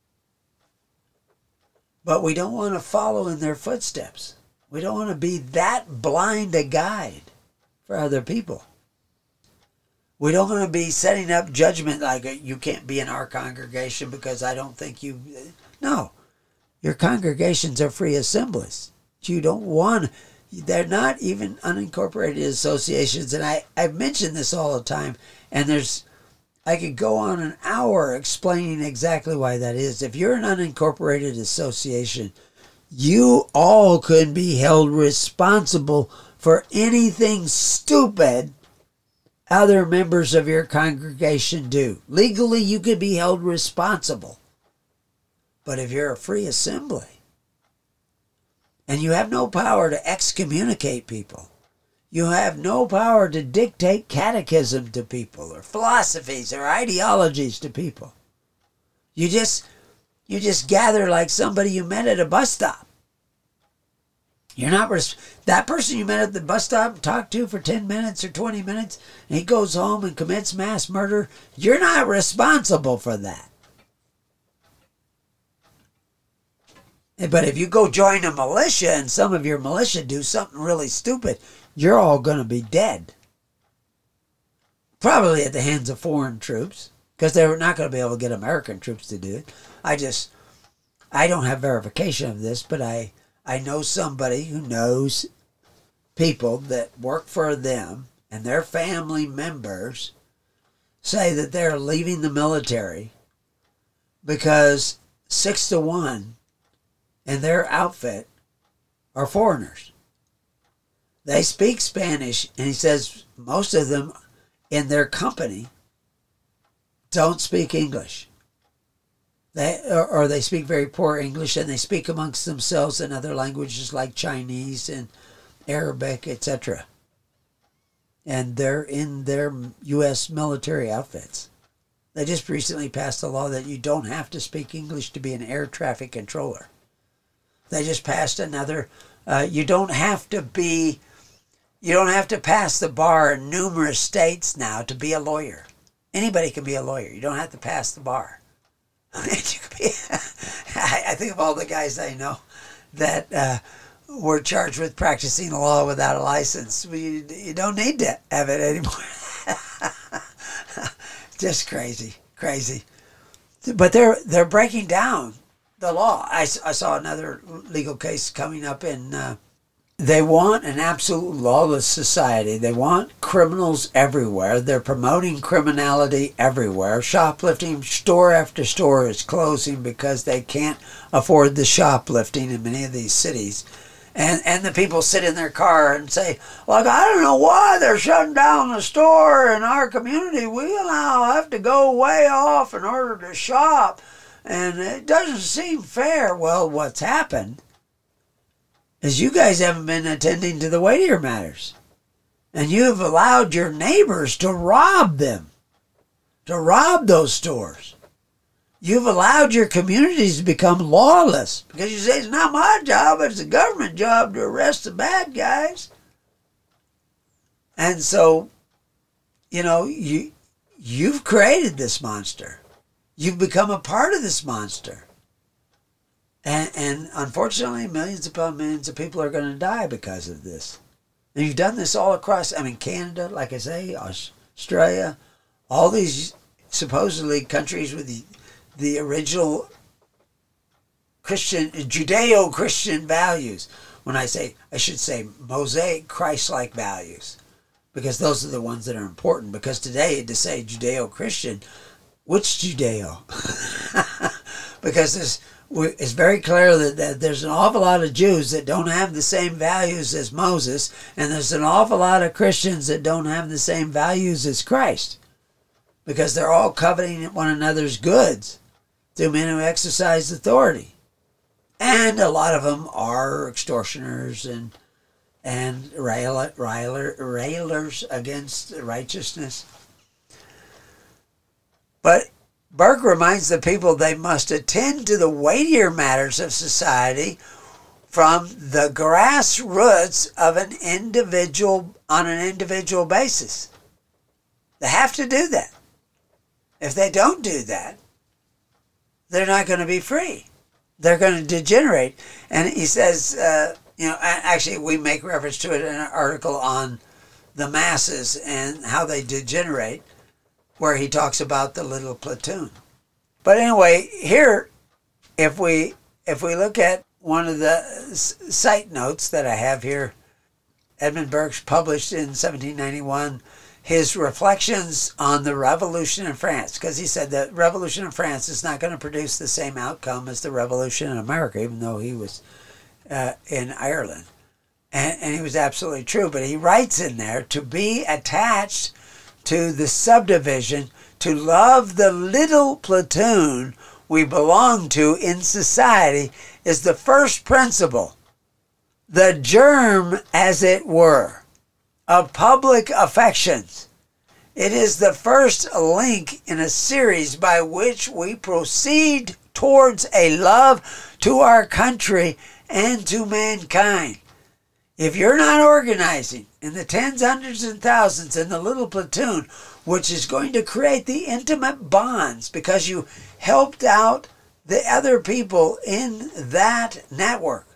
But we don't want to follow in their footsteps. We don't want to be that blind a guide for other people. We don't want to be setting up judgment like you can't be in our congregation because I don't think you... No. Your congregations are free assemblies. You don't want... They're not even unincorporated associations. And I, I've mentioned this all the time. And there's... I could go on an hour explaining exactly why that is. If you're an unincorporated association, you all could be held responsible for anything stupid other members of your congregation do. Legally, you could be held responsible. But if you're a free assembly, and you have no power to excommunicate people, you have no power to dictate catechism to people, or philosophies, or ideologies to people. You just, you just gather like somebody you met at a bus stop. You're not, res- that person you met at the bus stop and talked to for ten minutes or twenty minutes, and he goes home and commits mass murder, you're not responsible for that. But if you go join a militia and some of your militia do something really stupid, you're all going to be dead. Probably at the hands of foreign troops, because they're not going to be able to get American troops to do it. I just, I don't have verification of this, but I... I know somebody who knows people that work for them, and their family members say that they're leaving the military because six to one in their outfit are foreigners. They speak Spanish, and he says most of them in their company don't speak English. They, or, or they speak very poor English, and they speak amongst themselves in other languages like Chinese and Arabic, et cetera. And they're in their U S military outfits. They just recently passed a law that you don't have to speak English to be an air traffic controller. They just passed another, uh, you don't have to be, you don't have to pass the bar in numerous states now to be a lawyer. Anybody can be a lawyer. You don't have to pass the bar. you could be, I, I think of all the guys I know that uh, were charged with practicing law without a license. You, you don't need to have it anymore. Just crazy, crazy. But they're they're breaking down the law. I, I saw another legal case coming up in. Uh, they want an absolute lawless society. They want criminals everywhere. They're promoting criminality everywhere. Shoplifting, store after store is closing because they can't afford the shoplifting in many of these cities. And and the people sit in their car and say, like, I don't know why they're shutting down the store in our community. We now have to go way off in order to shop. And it doesn't seem fair. Well, what's happened is you guys haven't been attending to the weightier matters. And you have allowed your neighbors to rob them, to rob those stores. You've allowed your communities to become lawless because you say it's not my job, it's the government job to arrest the bad guys. And so, you know, you, you've created this monster. You've become a part of this monster. And, and unfortunately, millions upon millions of people are going to die because of this. And you've done this all across, I mean, Canada, like I say, Australia, all these supposedly countries with the, the original Christian, Judeo-Christian values. When I say, I should say Mosaic Christ-like values, because those are the ones that are important. Because today, to say Judeo-Christian, which Judeo? Because this... It's very clear that, that there's an awful lot of Jews that don't have the same values as Moses, and there's an awful lot of Christians that don't have the same values as Christ, because they're all coveting one another's goods through men who exercise authority. And a lot of them are extortioners and and railer, railer, railers against righteousness. But Burke reminds the people they must attend to the weightier matters of society from the grassroots of an individual, on an individual basis. They have to do that. If they don't do that, they're not going to be free. They're going to degenerate. And he says, uh, you know, actually we make reference to it in an article on the masses and how they degenerate, where he talks about the little platoon. But anyway, here, if we if we look at one of the site notes that I have here, Edmund Burke published in seventeen ninety-one his reflections on the revolution in France, because he said the revolution in France is not going to produce the same outcome as the revolution in America, even though he was uh, in Ireland. And, and he was absolutely true. But he writes in there, to be attached to the subdivision, to love the little platoon we belong to in society, is the first principle, the germ, as it were, of public affections. It is the first link in a series by which we proceed towards a love to our country and to mankind. If you're not organizing in the tens, hundreds, and thousands in the little platoon, which is going to create the intimate bonds because you helped out the other people in that network,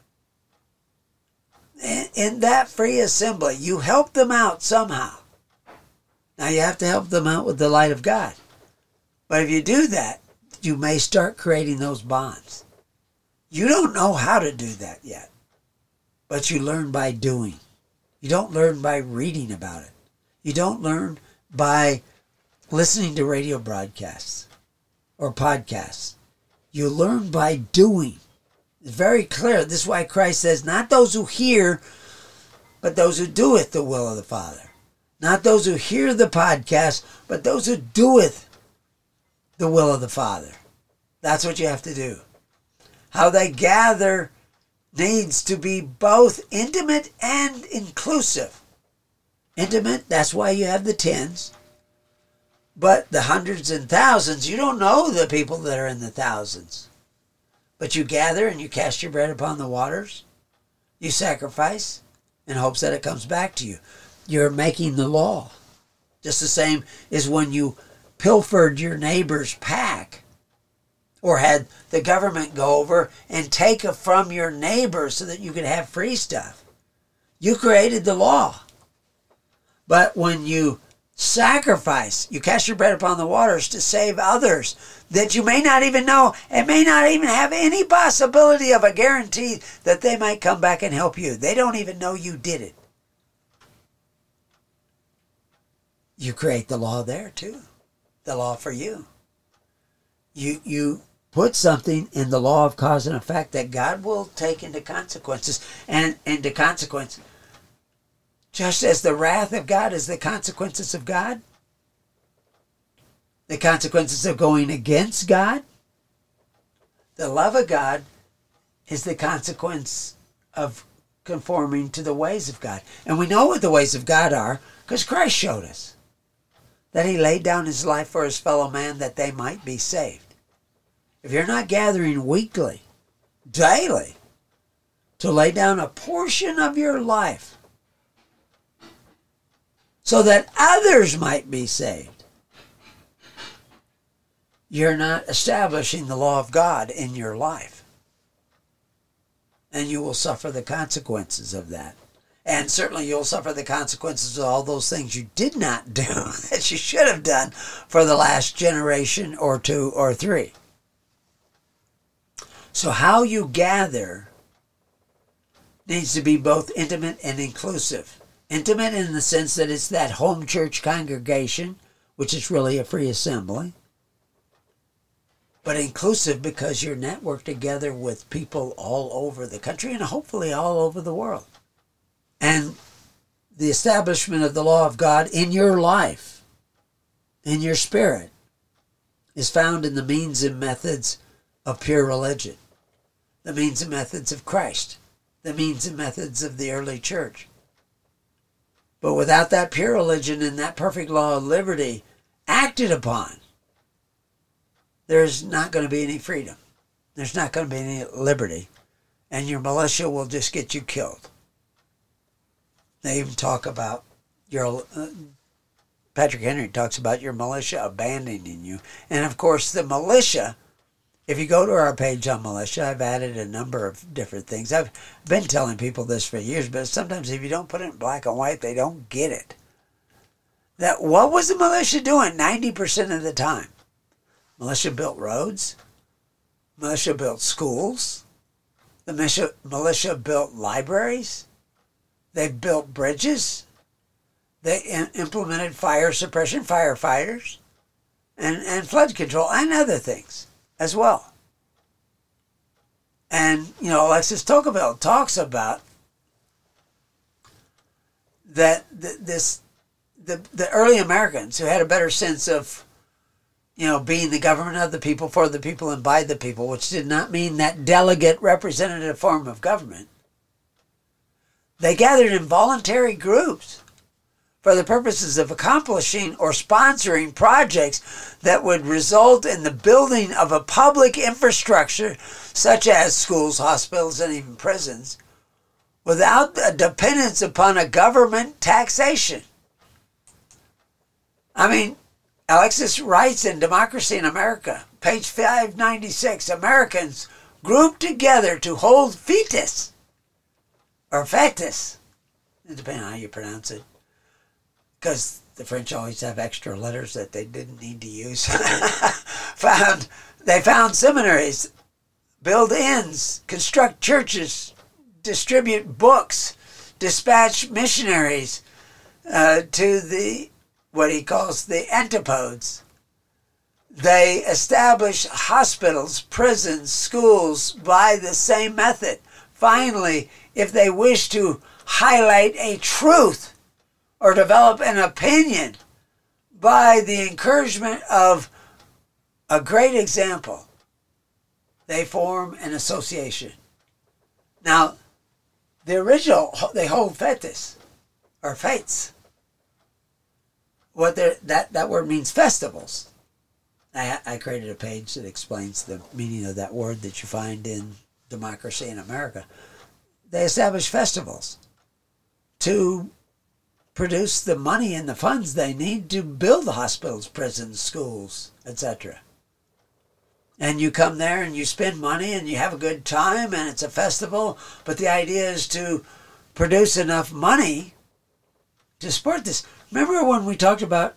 in, in that free assembly, you helped them out somehow. Now you have to help them out with the light of God. But if you do that, you may start creating those bonds. You don't know how to do that yet. But you learn by doing. You don't learn by reading about it. You don't learn by listening to radio broadcasts or podcasts. You learn by doing. It's very clear. This is why Christ says, not those who hear, but those who doeth the will of the Father. Not those who hear the podcast, but those who doeth the will of the Father. That's what you have to do. How they gather needs to be both intimate and inclusive. Intimate, that's why you have the tens. But the hundreds and thousands, you don't know the people that are in the thousands. But you gather and you cast your bread upon the waters. You sacrifice in hopes that it comes back to you. You're making the law. Just the same as when you pilfered your neighbor's pack, or had the government go over and take it from your neighbor so that you could have free stuff. You created the law. But when you sacrifice, you cast your bread upon the waters to save others that you may not even know and may not even have any possibility of a guarantee that they might come back and help you. They don't even know you did it. You create the law there too. The law for you. You you put something in the law of cause and effect that God will take into consequences and into consequences. Just as the wrath of God is the consequences of God, the consequences of going against God, the love of God is the consequence of conforming to the ways of God. And we know what the ways of God are because Christ showed us that he laid down his life for his fellow man that they might be saved. If you're not gathering weekly, daily, to lay down a portion of your life so that others might be saved, you're not establishing the law of God in your life. And you will suffer the consequences of that. And certainly you'll suffer the consequences of all those things you did not do that you should have done for the last generation or two or three. So how you gather needs to be both intimate and inclusive. Intimate in the sense that it's that home church congregation, which is really a free assembly. But inclusive because you're networked together with people all over the country and hopefully all over the world. And the establishment of the law of God in your life, in your spirit, is found in the means and methods of pure religion, the means and methods of Christ, the means and methods of the early church. But without that pure religion and that perfect law of liberty acted upon, there's not going to be any freedom. There's not going to be any liberty. And your militia will just get you killed. They even talk about your... Uh, Patrick Henry talks about your militia abandoning you. And of course, the militia, if you go to our page on militia, I've added a number of different things. I've been telling people this for years, but sometimes if you don't put it in black and white, they don't get it. That what was the militia doing ninety percent of the time? Militia built roads. Militia built schools. The militia, militia built libraries. They built bridges. They in, implemented fire suppression, firefighters, and, and flood control, and other things as well. And, you know, Alexis Tocqueville talks about that th- this the the early Americans who had a better sense of, you know, being the government of the people, for the people, and by the people, which did not mean that delegate representative form of government. They gathered in voluntary groups for the purposes of accomplishing or sponsoring projects that would result in the building of a public infrastructure, such as schools, hospitals, and even prisons, without a dependence upon a government taxation. I mean, Alexis writes in Democracy in America, page five ninety-six, Americans grouped together to hold fetus, or fetus, depending on how you pronounce it, because the French always have extra letters that they didn't need to use. found They found seminaries, build inns, construct churches, distribute books, dispatch missionaries uh, to the what he calls the antipodes. They establish hospitals, prisons, schools by the same method. Finally, if they wish to highlight a truth or develop an opinion by the encouragement of a great example, they form an association. Now, the original, they hold fetes, or fetes. What that, that word means festivals. I, I created a page that explains the meaning of that word that you find in Democracy in America. They establish festivals to produce the money and the funds they need to build the hospitals, prisons, schools, et cetera. And you come there and you spend money and you have a good time and it's a festival, but the idea is to produce enough money to support this. Remember when we talked about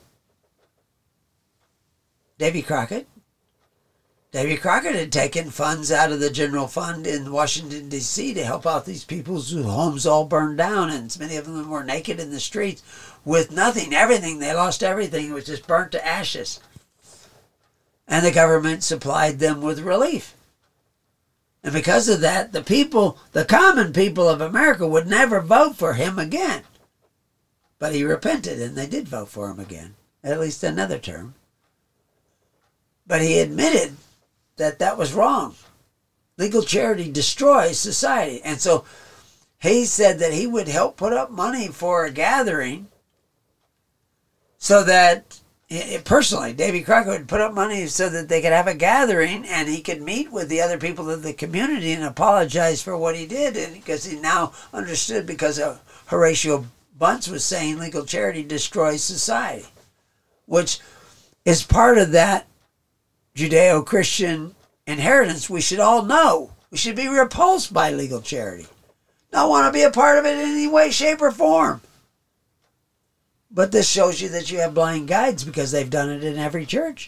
Davy Crockett? Davy Crockett had taken funds out of the general fund in Washington, D C to help out these people whose homes all burned down, and many of them were naked in the streets with nothing, everything. They lost everything. It was just burnt to ashes. And the government supplied them with relief. And because of that, the people, the common people of America would never vote for him again. But he repented, and they did vote for him again, at least another term. But he admitted that that was wrong. Legal charity destroys society. And so he said that he would help put up money for a gathering so that, personally, Davy Crockett would put up money so that they could have a gathering and he could meet with the other people of the community and apologize for what he did. And because he now understood, because of Horatio Bunce was saying legal charity destroys society, which is part of that Judeo-Christian inheritance we should all know. We should be repulsed by legal charity. Not want to be a part of it in any way, shape, or form. But this shows you that you have blind guides because they've done it in every church.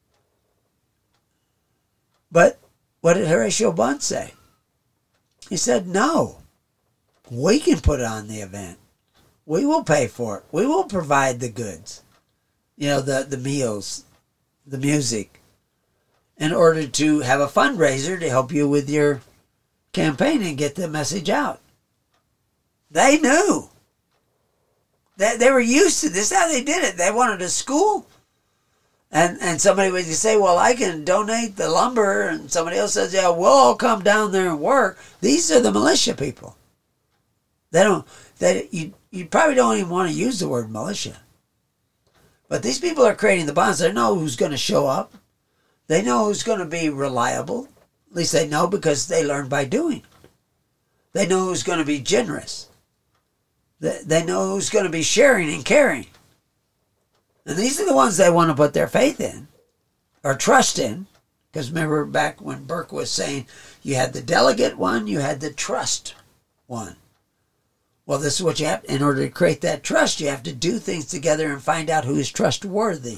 But what did Horatio Bunce say? He said, no, we can put on the event. We will pay for it. We will provide the goods. You know, the, the meals, the music, in order to have a fundraiser to help you with your campaign and get the message out. They knew. They, they were used to this. That's how they did it. They wanted a school. And and somebody would say, well, I can donate the lumber. And somebody else says, yeah, we'll all come down there and work. These are the militia people. They don't, they, you, you probably don't even want to use the word militia. But these people are creating the bonds. They know who's going to show up. They know who's going to be reliable. At least they know because they learn by doing. They know who's going to be generous. They know who's going to be sharing and caring. And these are the ones they want to put their faith in or trust in. Because remember back when Burke was saying you had the delegate one, you had the trust one. Well, this is what you have. In order to create that trust, you have to do things together and find out who is trustworthy.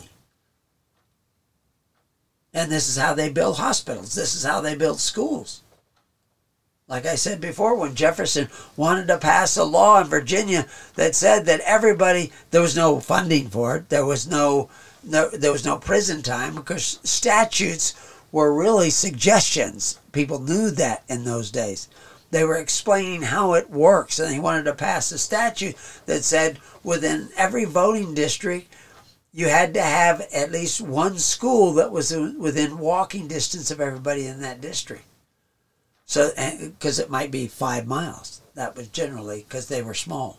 And this is how they build hospitals. This is how they build schools. Like I said before, when Jefferson wanted to pass a law in Virginia that said that everybody, there was no funding for it. There was no, no there was no prison time because statutes were really suggestions. People knew that in those days. They were explaining how it works, and he wanted to pass a statute that said within every voting district, you had to have at least one school that was within walking distance of everybody in that district. So, because it might be five miles. That was generally because they were small.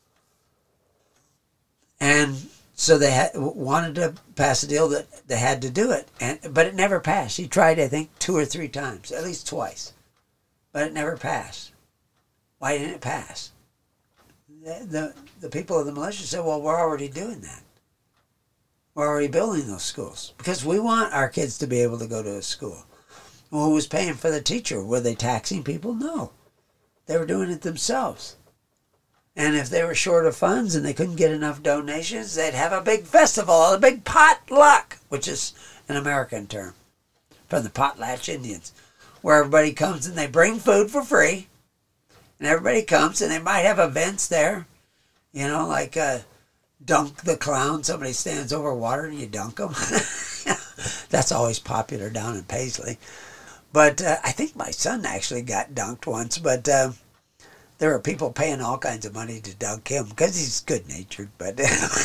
And so they had, wanted to pass a deal that they had to do it. And but it never passed. He tried, I think, two or three times, at least twice. But it never passed. Why didn't it pass? The, the, the people of the militia said, well, we're already doing that. We're already building those schools. Because we want our kids to be able to go to a school. Well, who was paying for the teacher? Were they taxing people? No. They were doing it themselves. And if they were short of funds and they couldn't get enough donations, they'd have a big festival, a big potluck, which is an American term from the Potlatch Indians, where everybody comes and they bring food for free. And everybody comes and they might have events there, you know, like uh, dunk the clown. Somebody stands over water and you dunk them. That's always popular down in Paisley. But uh, I think my son actually got dunked once, but uh, there were people paying all kinds of money to dunk him because he's good-natured. But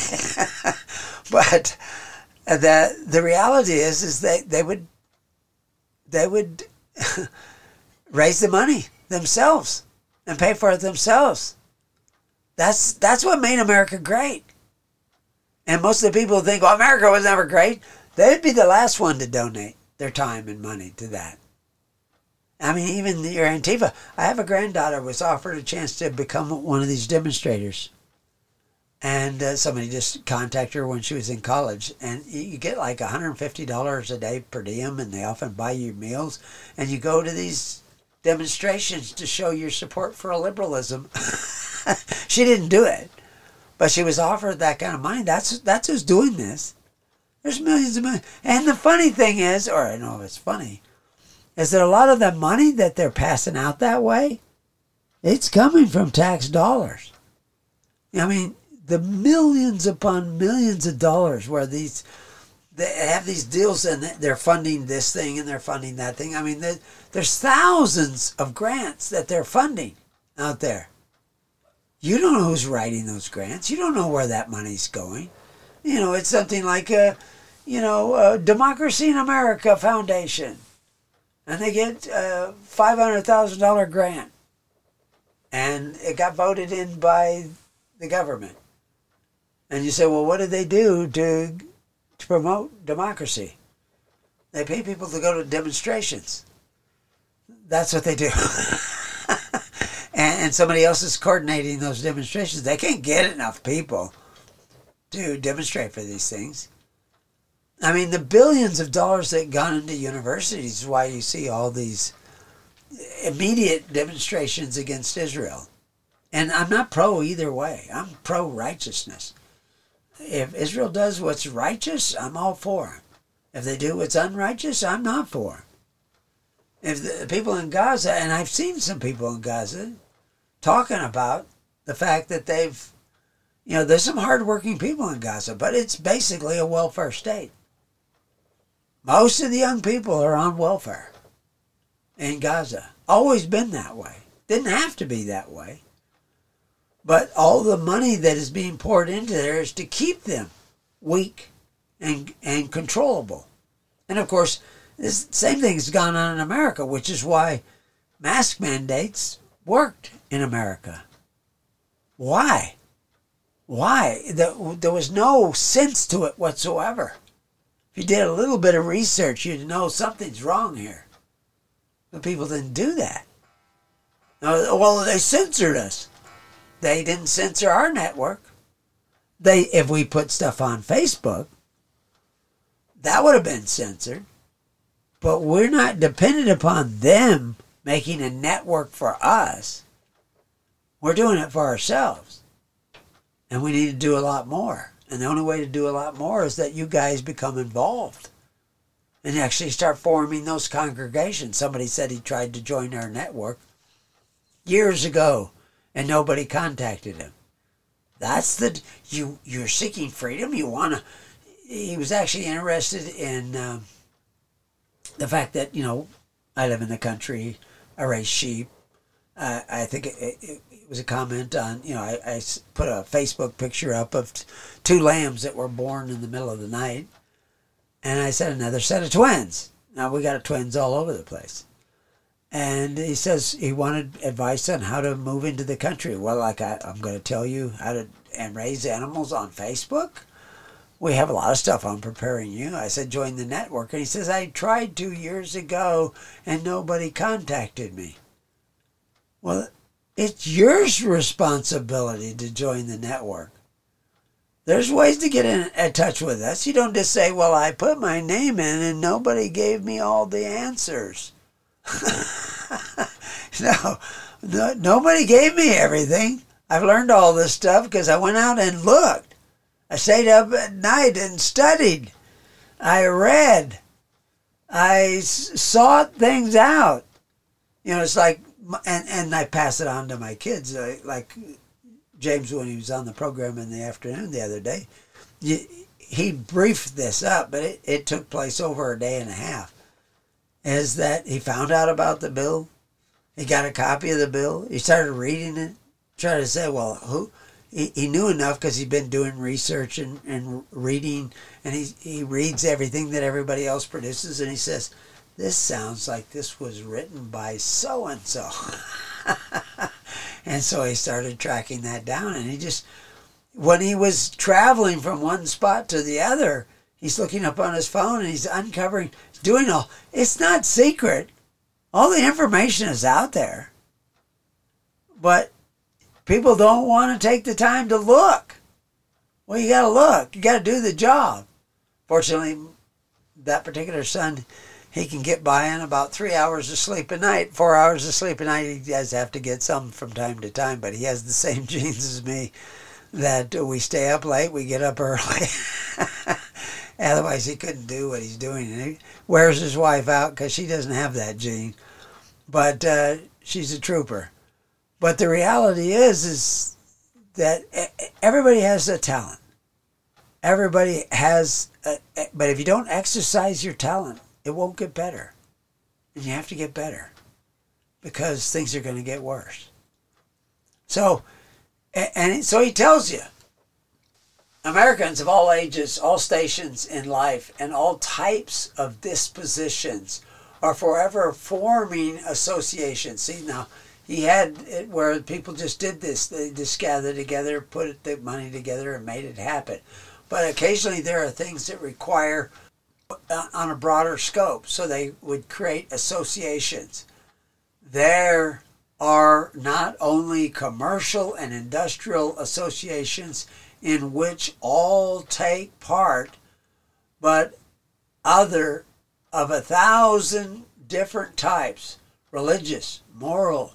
but the the reality is is they, they would they would raise the money themselves and pay for it themselves. That's that's what made America great. And most of the people who think, well, America was never great, they'd be the last one to donate their time and money to that. I mean, even your Antifa. I have a granddaughter who was offered a chance to become one of these demonstrators. And uh, somebody just contacted her when she was in college. And you get like one hundred fifty dollars a day per diem, and they often buy you meals. And you go to these demonstrations to show your support for liberalism. She didn't do it, but she was offered that kind of money. That's that's who's doing this. There's millions of millions. And the funny thing is, or I don't know if it's funny, is that a lot of the money that they're passing out that way, it's coming from tax dollars. I mean, the millions upon millions of dollars where these, they have these deals and they're funding this thing and they're funding that thing. I mean, there's thousands of grants that they're funding out there. You don't know who's writing those grants. You don't know where that money's going. You know, it's something like a, you know, a Democracy in America Foundation. And they get a five hundred thousand dollars grant. And it got voted in by the government. And you say, well, what did they do to, to promote democracy? They pay people to go to demonstrations. That's what they do. and, and somebody else is coordinating those demonstrations. They can't get enough people to demonstrate for these things. I mean, the billions of dollars that gone into universities is why you see all these immediate demonstrations against Israel. And I'm not pro either way. I'm pro righteousness. If Israel does what's righteous, I'm all for it. If they do what's unrighteous, I'm not for it. If the people in Gaza, and I've seen some people in Gaza talking about the fact that they've, you know, there's some hardworking people in Gaza, but it's basically a welfare state. Most of the young people are on welfare in Gaza. Always been that way. Didn't have to be that way. But all the money that is being poured into there is to keep them weak and and controllable. And of course, this same thing has gone on in America, which is why mask mandates worked in America. Why? Why? There was no sense to it whatsoever. If you did a little bit of research, you'd know something's wrong here. But people didn't do that. No, well, they censored us. They didn't censor our network. They, if we put stuff on Facebook, that would have been censored. But we're not dependent upon them making a network for us. We're doing it for ourselves. And we need to do a lot more. And the only way to do a lot more is that you guys become involved and actually start forming those congregations. Somebody said he tried to join our network years ago and nobody contacted him. That's the, you, you're seeking freedom. You want to, he was actually interested in um, the fact that, you know, I live in the country, I raise sheep. Uh, I think it, it, it was a comment on, you know, I, I put a Facebook picture up of t- two lambs that were born in the middle of the night. And I said, another set of twins. Now, we got twins all over the place. And he says he wanted advice on how to move into the country. Well, like I, I'm going to tell you how to and raise animals on Facebook. We have a lot of stuff on Preparing You. I said, join the network. And he says, I tried two years ago and nobody contacted me. Well, it's your responsibility to join the network. There's ways to get in, in touch with us. You don't just say, well, I put my name in and nobody gave me all the answers. no, no, nobody gave me everything. I've learned all this stuff because I went out and looked. I stayed up at night and studied. I read. I s- sought things out. You know, it's like, and, and I pass it on to my kids. I, like James, when he was on the program in the afternoon the other day, you, he briefed this up, but it, it took place over a day and a half. Is that he found out about the bill. He got a copy of the bill. He started reading it, trying to say, well, who? He, he knew enough because he'd been doing research and, and reading, and he, he reads everything that everybody else produces, and he says, this sounds like this was written by so-and-so. And so he started tracking that down, and he just, when he was traveling from one spot to the other, he's looking up on his phone, and he's uncovering, doing all, it's not secret. All the information is out there. But people don't want to take the time to look. Well, you got to look. You got to do the job. Fortunately, that particular son, he can get by in about three hours of sleep a night, four hours of sleep a night. He does have to get some from time to time, but he has the same genes as me, that we stay up late, we get up early. Otherwise, he couldn't do what he's doing. And he wears his wife out because she doesn't have that gene. But uh, she's a trooper. But the reality is, is that everybody has a talent. Everybody has, a, but if you don't exercise your talent, it won't get better. And you have to get better because things are going to get worse. So, and so he tells you, Americans of all ages, all stations in life, and all types of dispositions are forever forming associations. See, now, he had it where people just did this. They just gathered together, put the money together, and made it happen. But occasionally there are things that require uh, on a broader scope. So they would create associations. There are not only commercial and industrial associations in which all take part, but other of a thousand different types: religious, moral,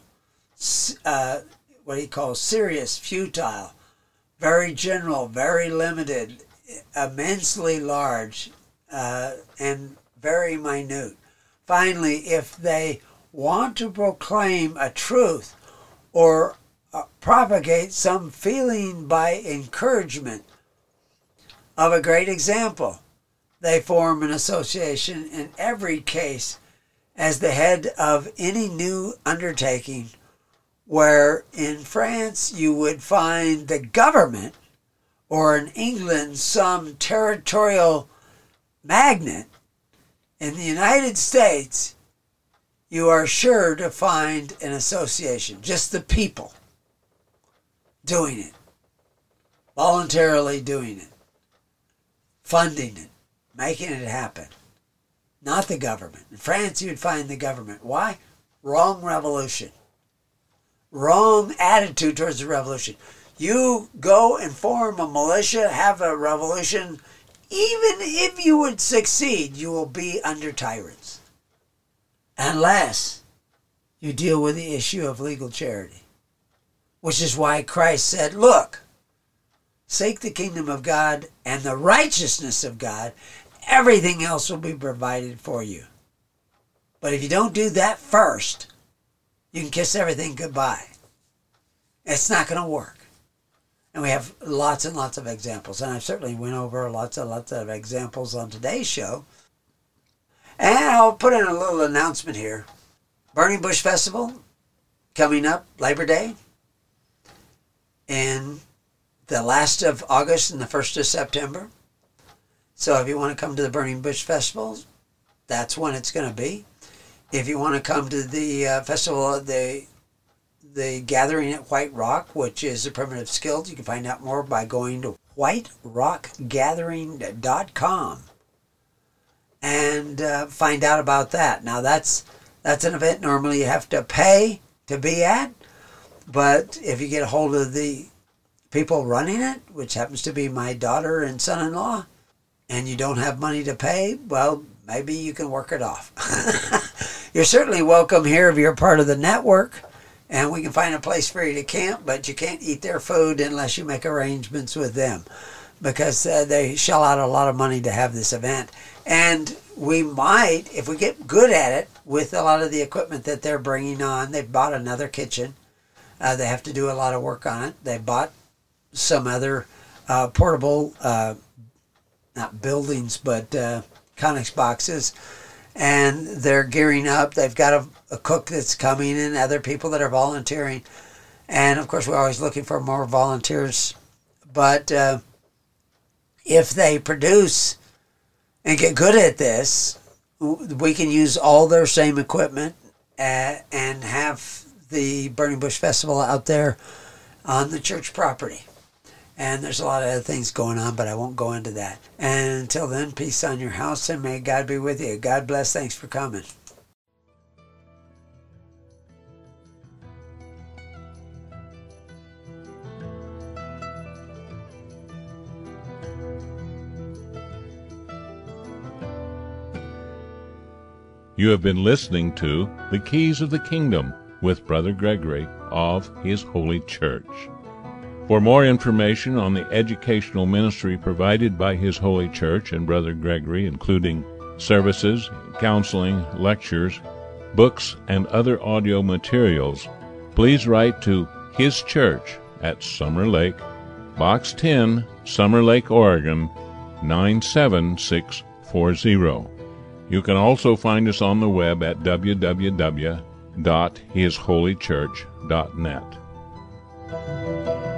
uh, what he calls serious, futile, very general, very limited, immensely large, uh, and very minute. Finally, if they want to proclaim a truth or uh, propagate some feeling by encouragement of a great example, they form an association in every case as the head of any new undertaking, where in France you would find the government, or in England some territorial magnate. In the United States, you are sure to find an association, just the people doing it, voluntarily doing it, funding it, making it happen. Not the government. In France, you'd find the government. Why? Wrong revolution. Wrong attitude towards the revolution. You go and form a militia, have a revolution. Even if you would succeed, you will be under tyrants. Unless you deal with the issue of legal charity. Which is why Christ said, look, seek the kingdom of God and the righteousness of God. Everything else will be provided for you. But if you don't do that first, you can kiss everything goodbye. It's not going to work. And we have lots and lots of examples. And I certainly went over lots and lots of examples on today's show. And I'll put in a little announcement here. Burning Bush Festival coming up Labor Day in the last of August and the first of September. So if you want to come to the Burning Bush Festival, that's when it's going to be. If you want to come to the uh, festival, the the gathering at White Rock, which is the Primitive Skills, you can find out more by going to white rock gathering dot com and uh, find out about that. Now that's that's an event normally you have to pay to be at, but if you get a hold of the people running it, which happens to be my daughter and son-in-law, and you don't have money to pay, well, maybe you can work it off. You're certainly welcome here if you're part of the network, and we can find a place for you to camp, but you can't eat their food unless you make arrangements with them, because uh, they shell out a lot of money to have this event. And we might, if we get good at it, with a lot of the equipment that they're bringing on, they've bought another kitchen. Uh, they have to do a lot of work on it. They bought some other uh, portable, uh, not buildings, but uh, Conex boxes. And they're gearing up. They've got a, a cook that's coming and other people that are volunteering. And, of course, we're always looking for more volunteers. But uh, if they produce and get good at this, we can use all their same equipment uh, and have the Burning Bush Festival out there on the church property. And there's a lot of other things going on, but I won't go into that. And until then, peace on your house, and may God be with you. God bless. Thanks for coming. You have been listening to The Keys of the Kingdom with Brother Gregory of His Holy Church. For more information on the educational ministry provided by His Holy Church and Brother Gregory, including services, counseling, lectures, books, and other audio materials, please write to His Church at Summer Lake, Box ten, Summer Lake, Oregon, nine seven six four zero. You can also find us on the web at w w w dot his holy church dot net.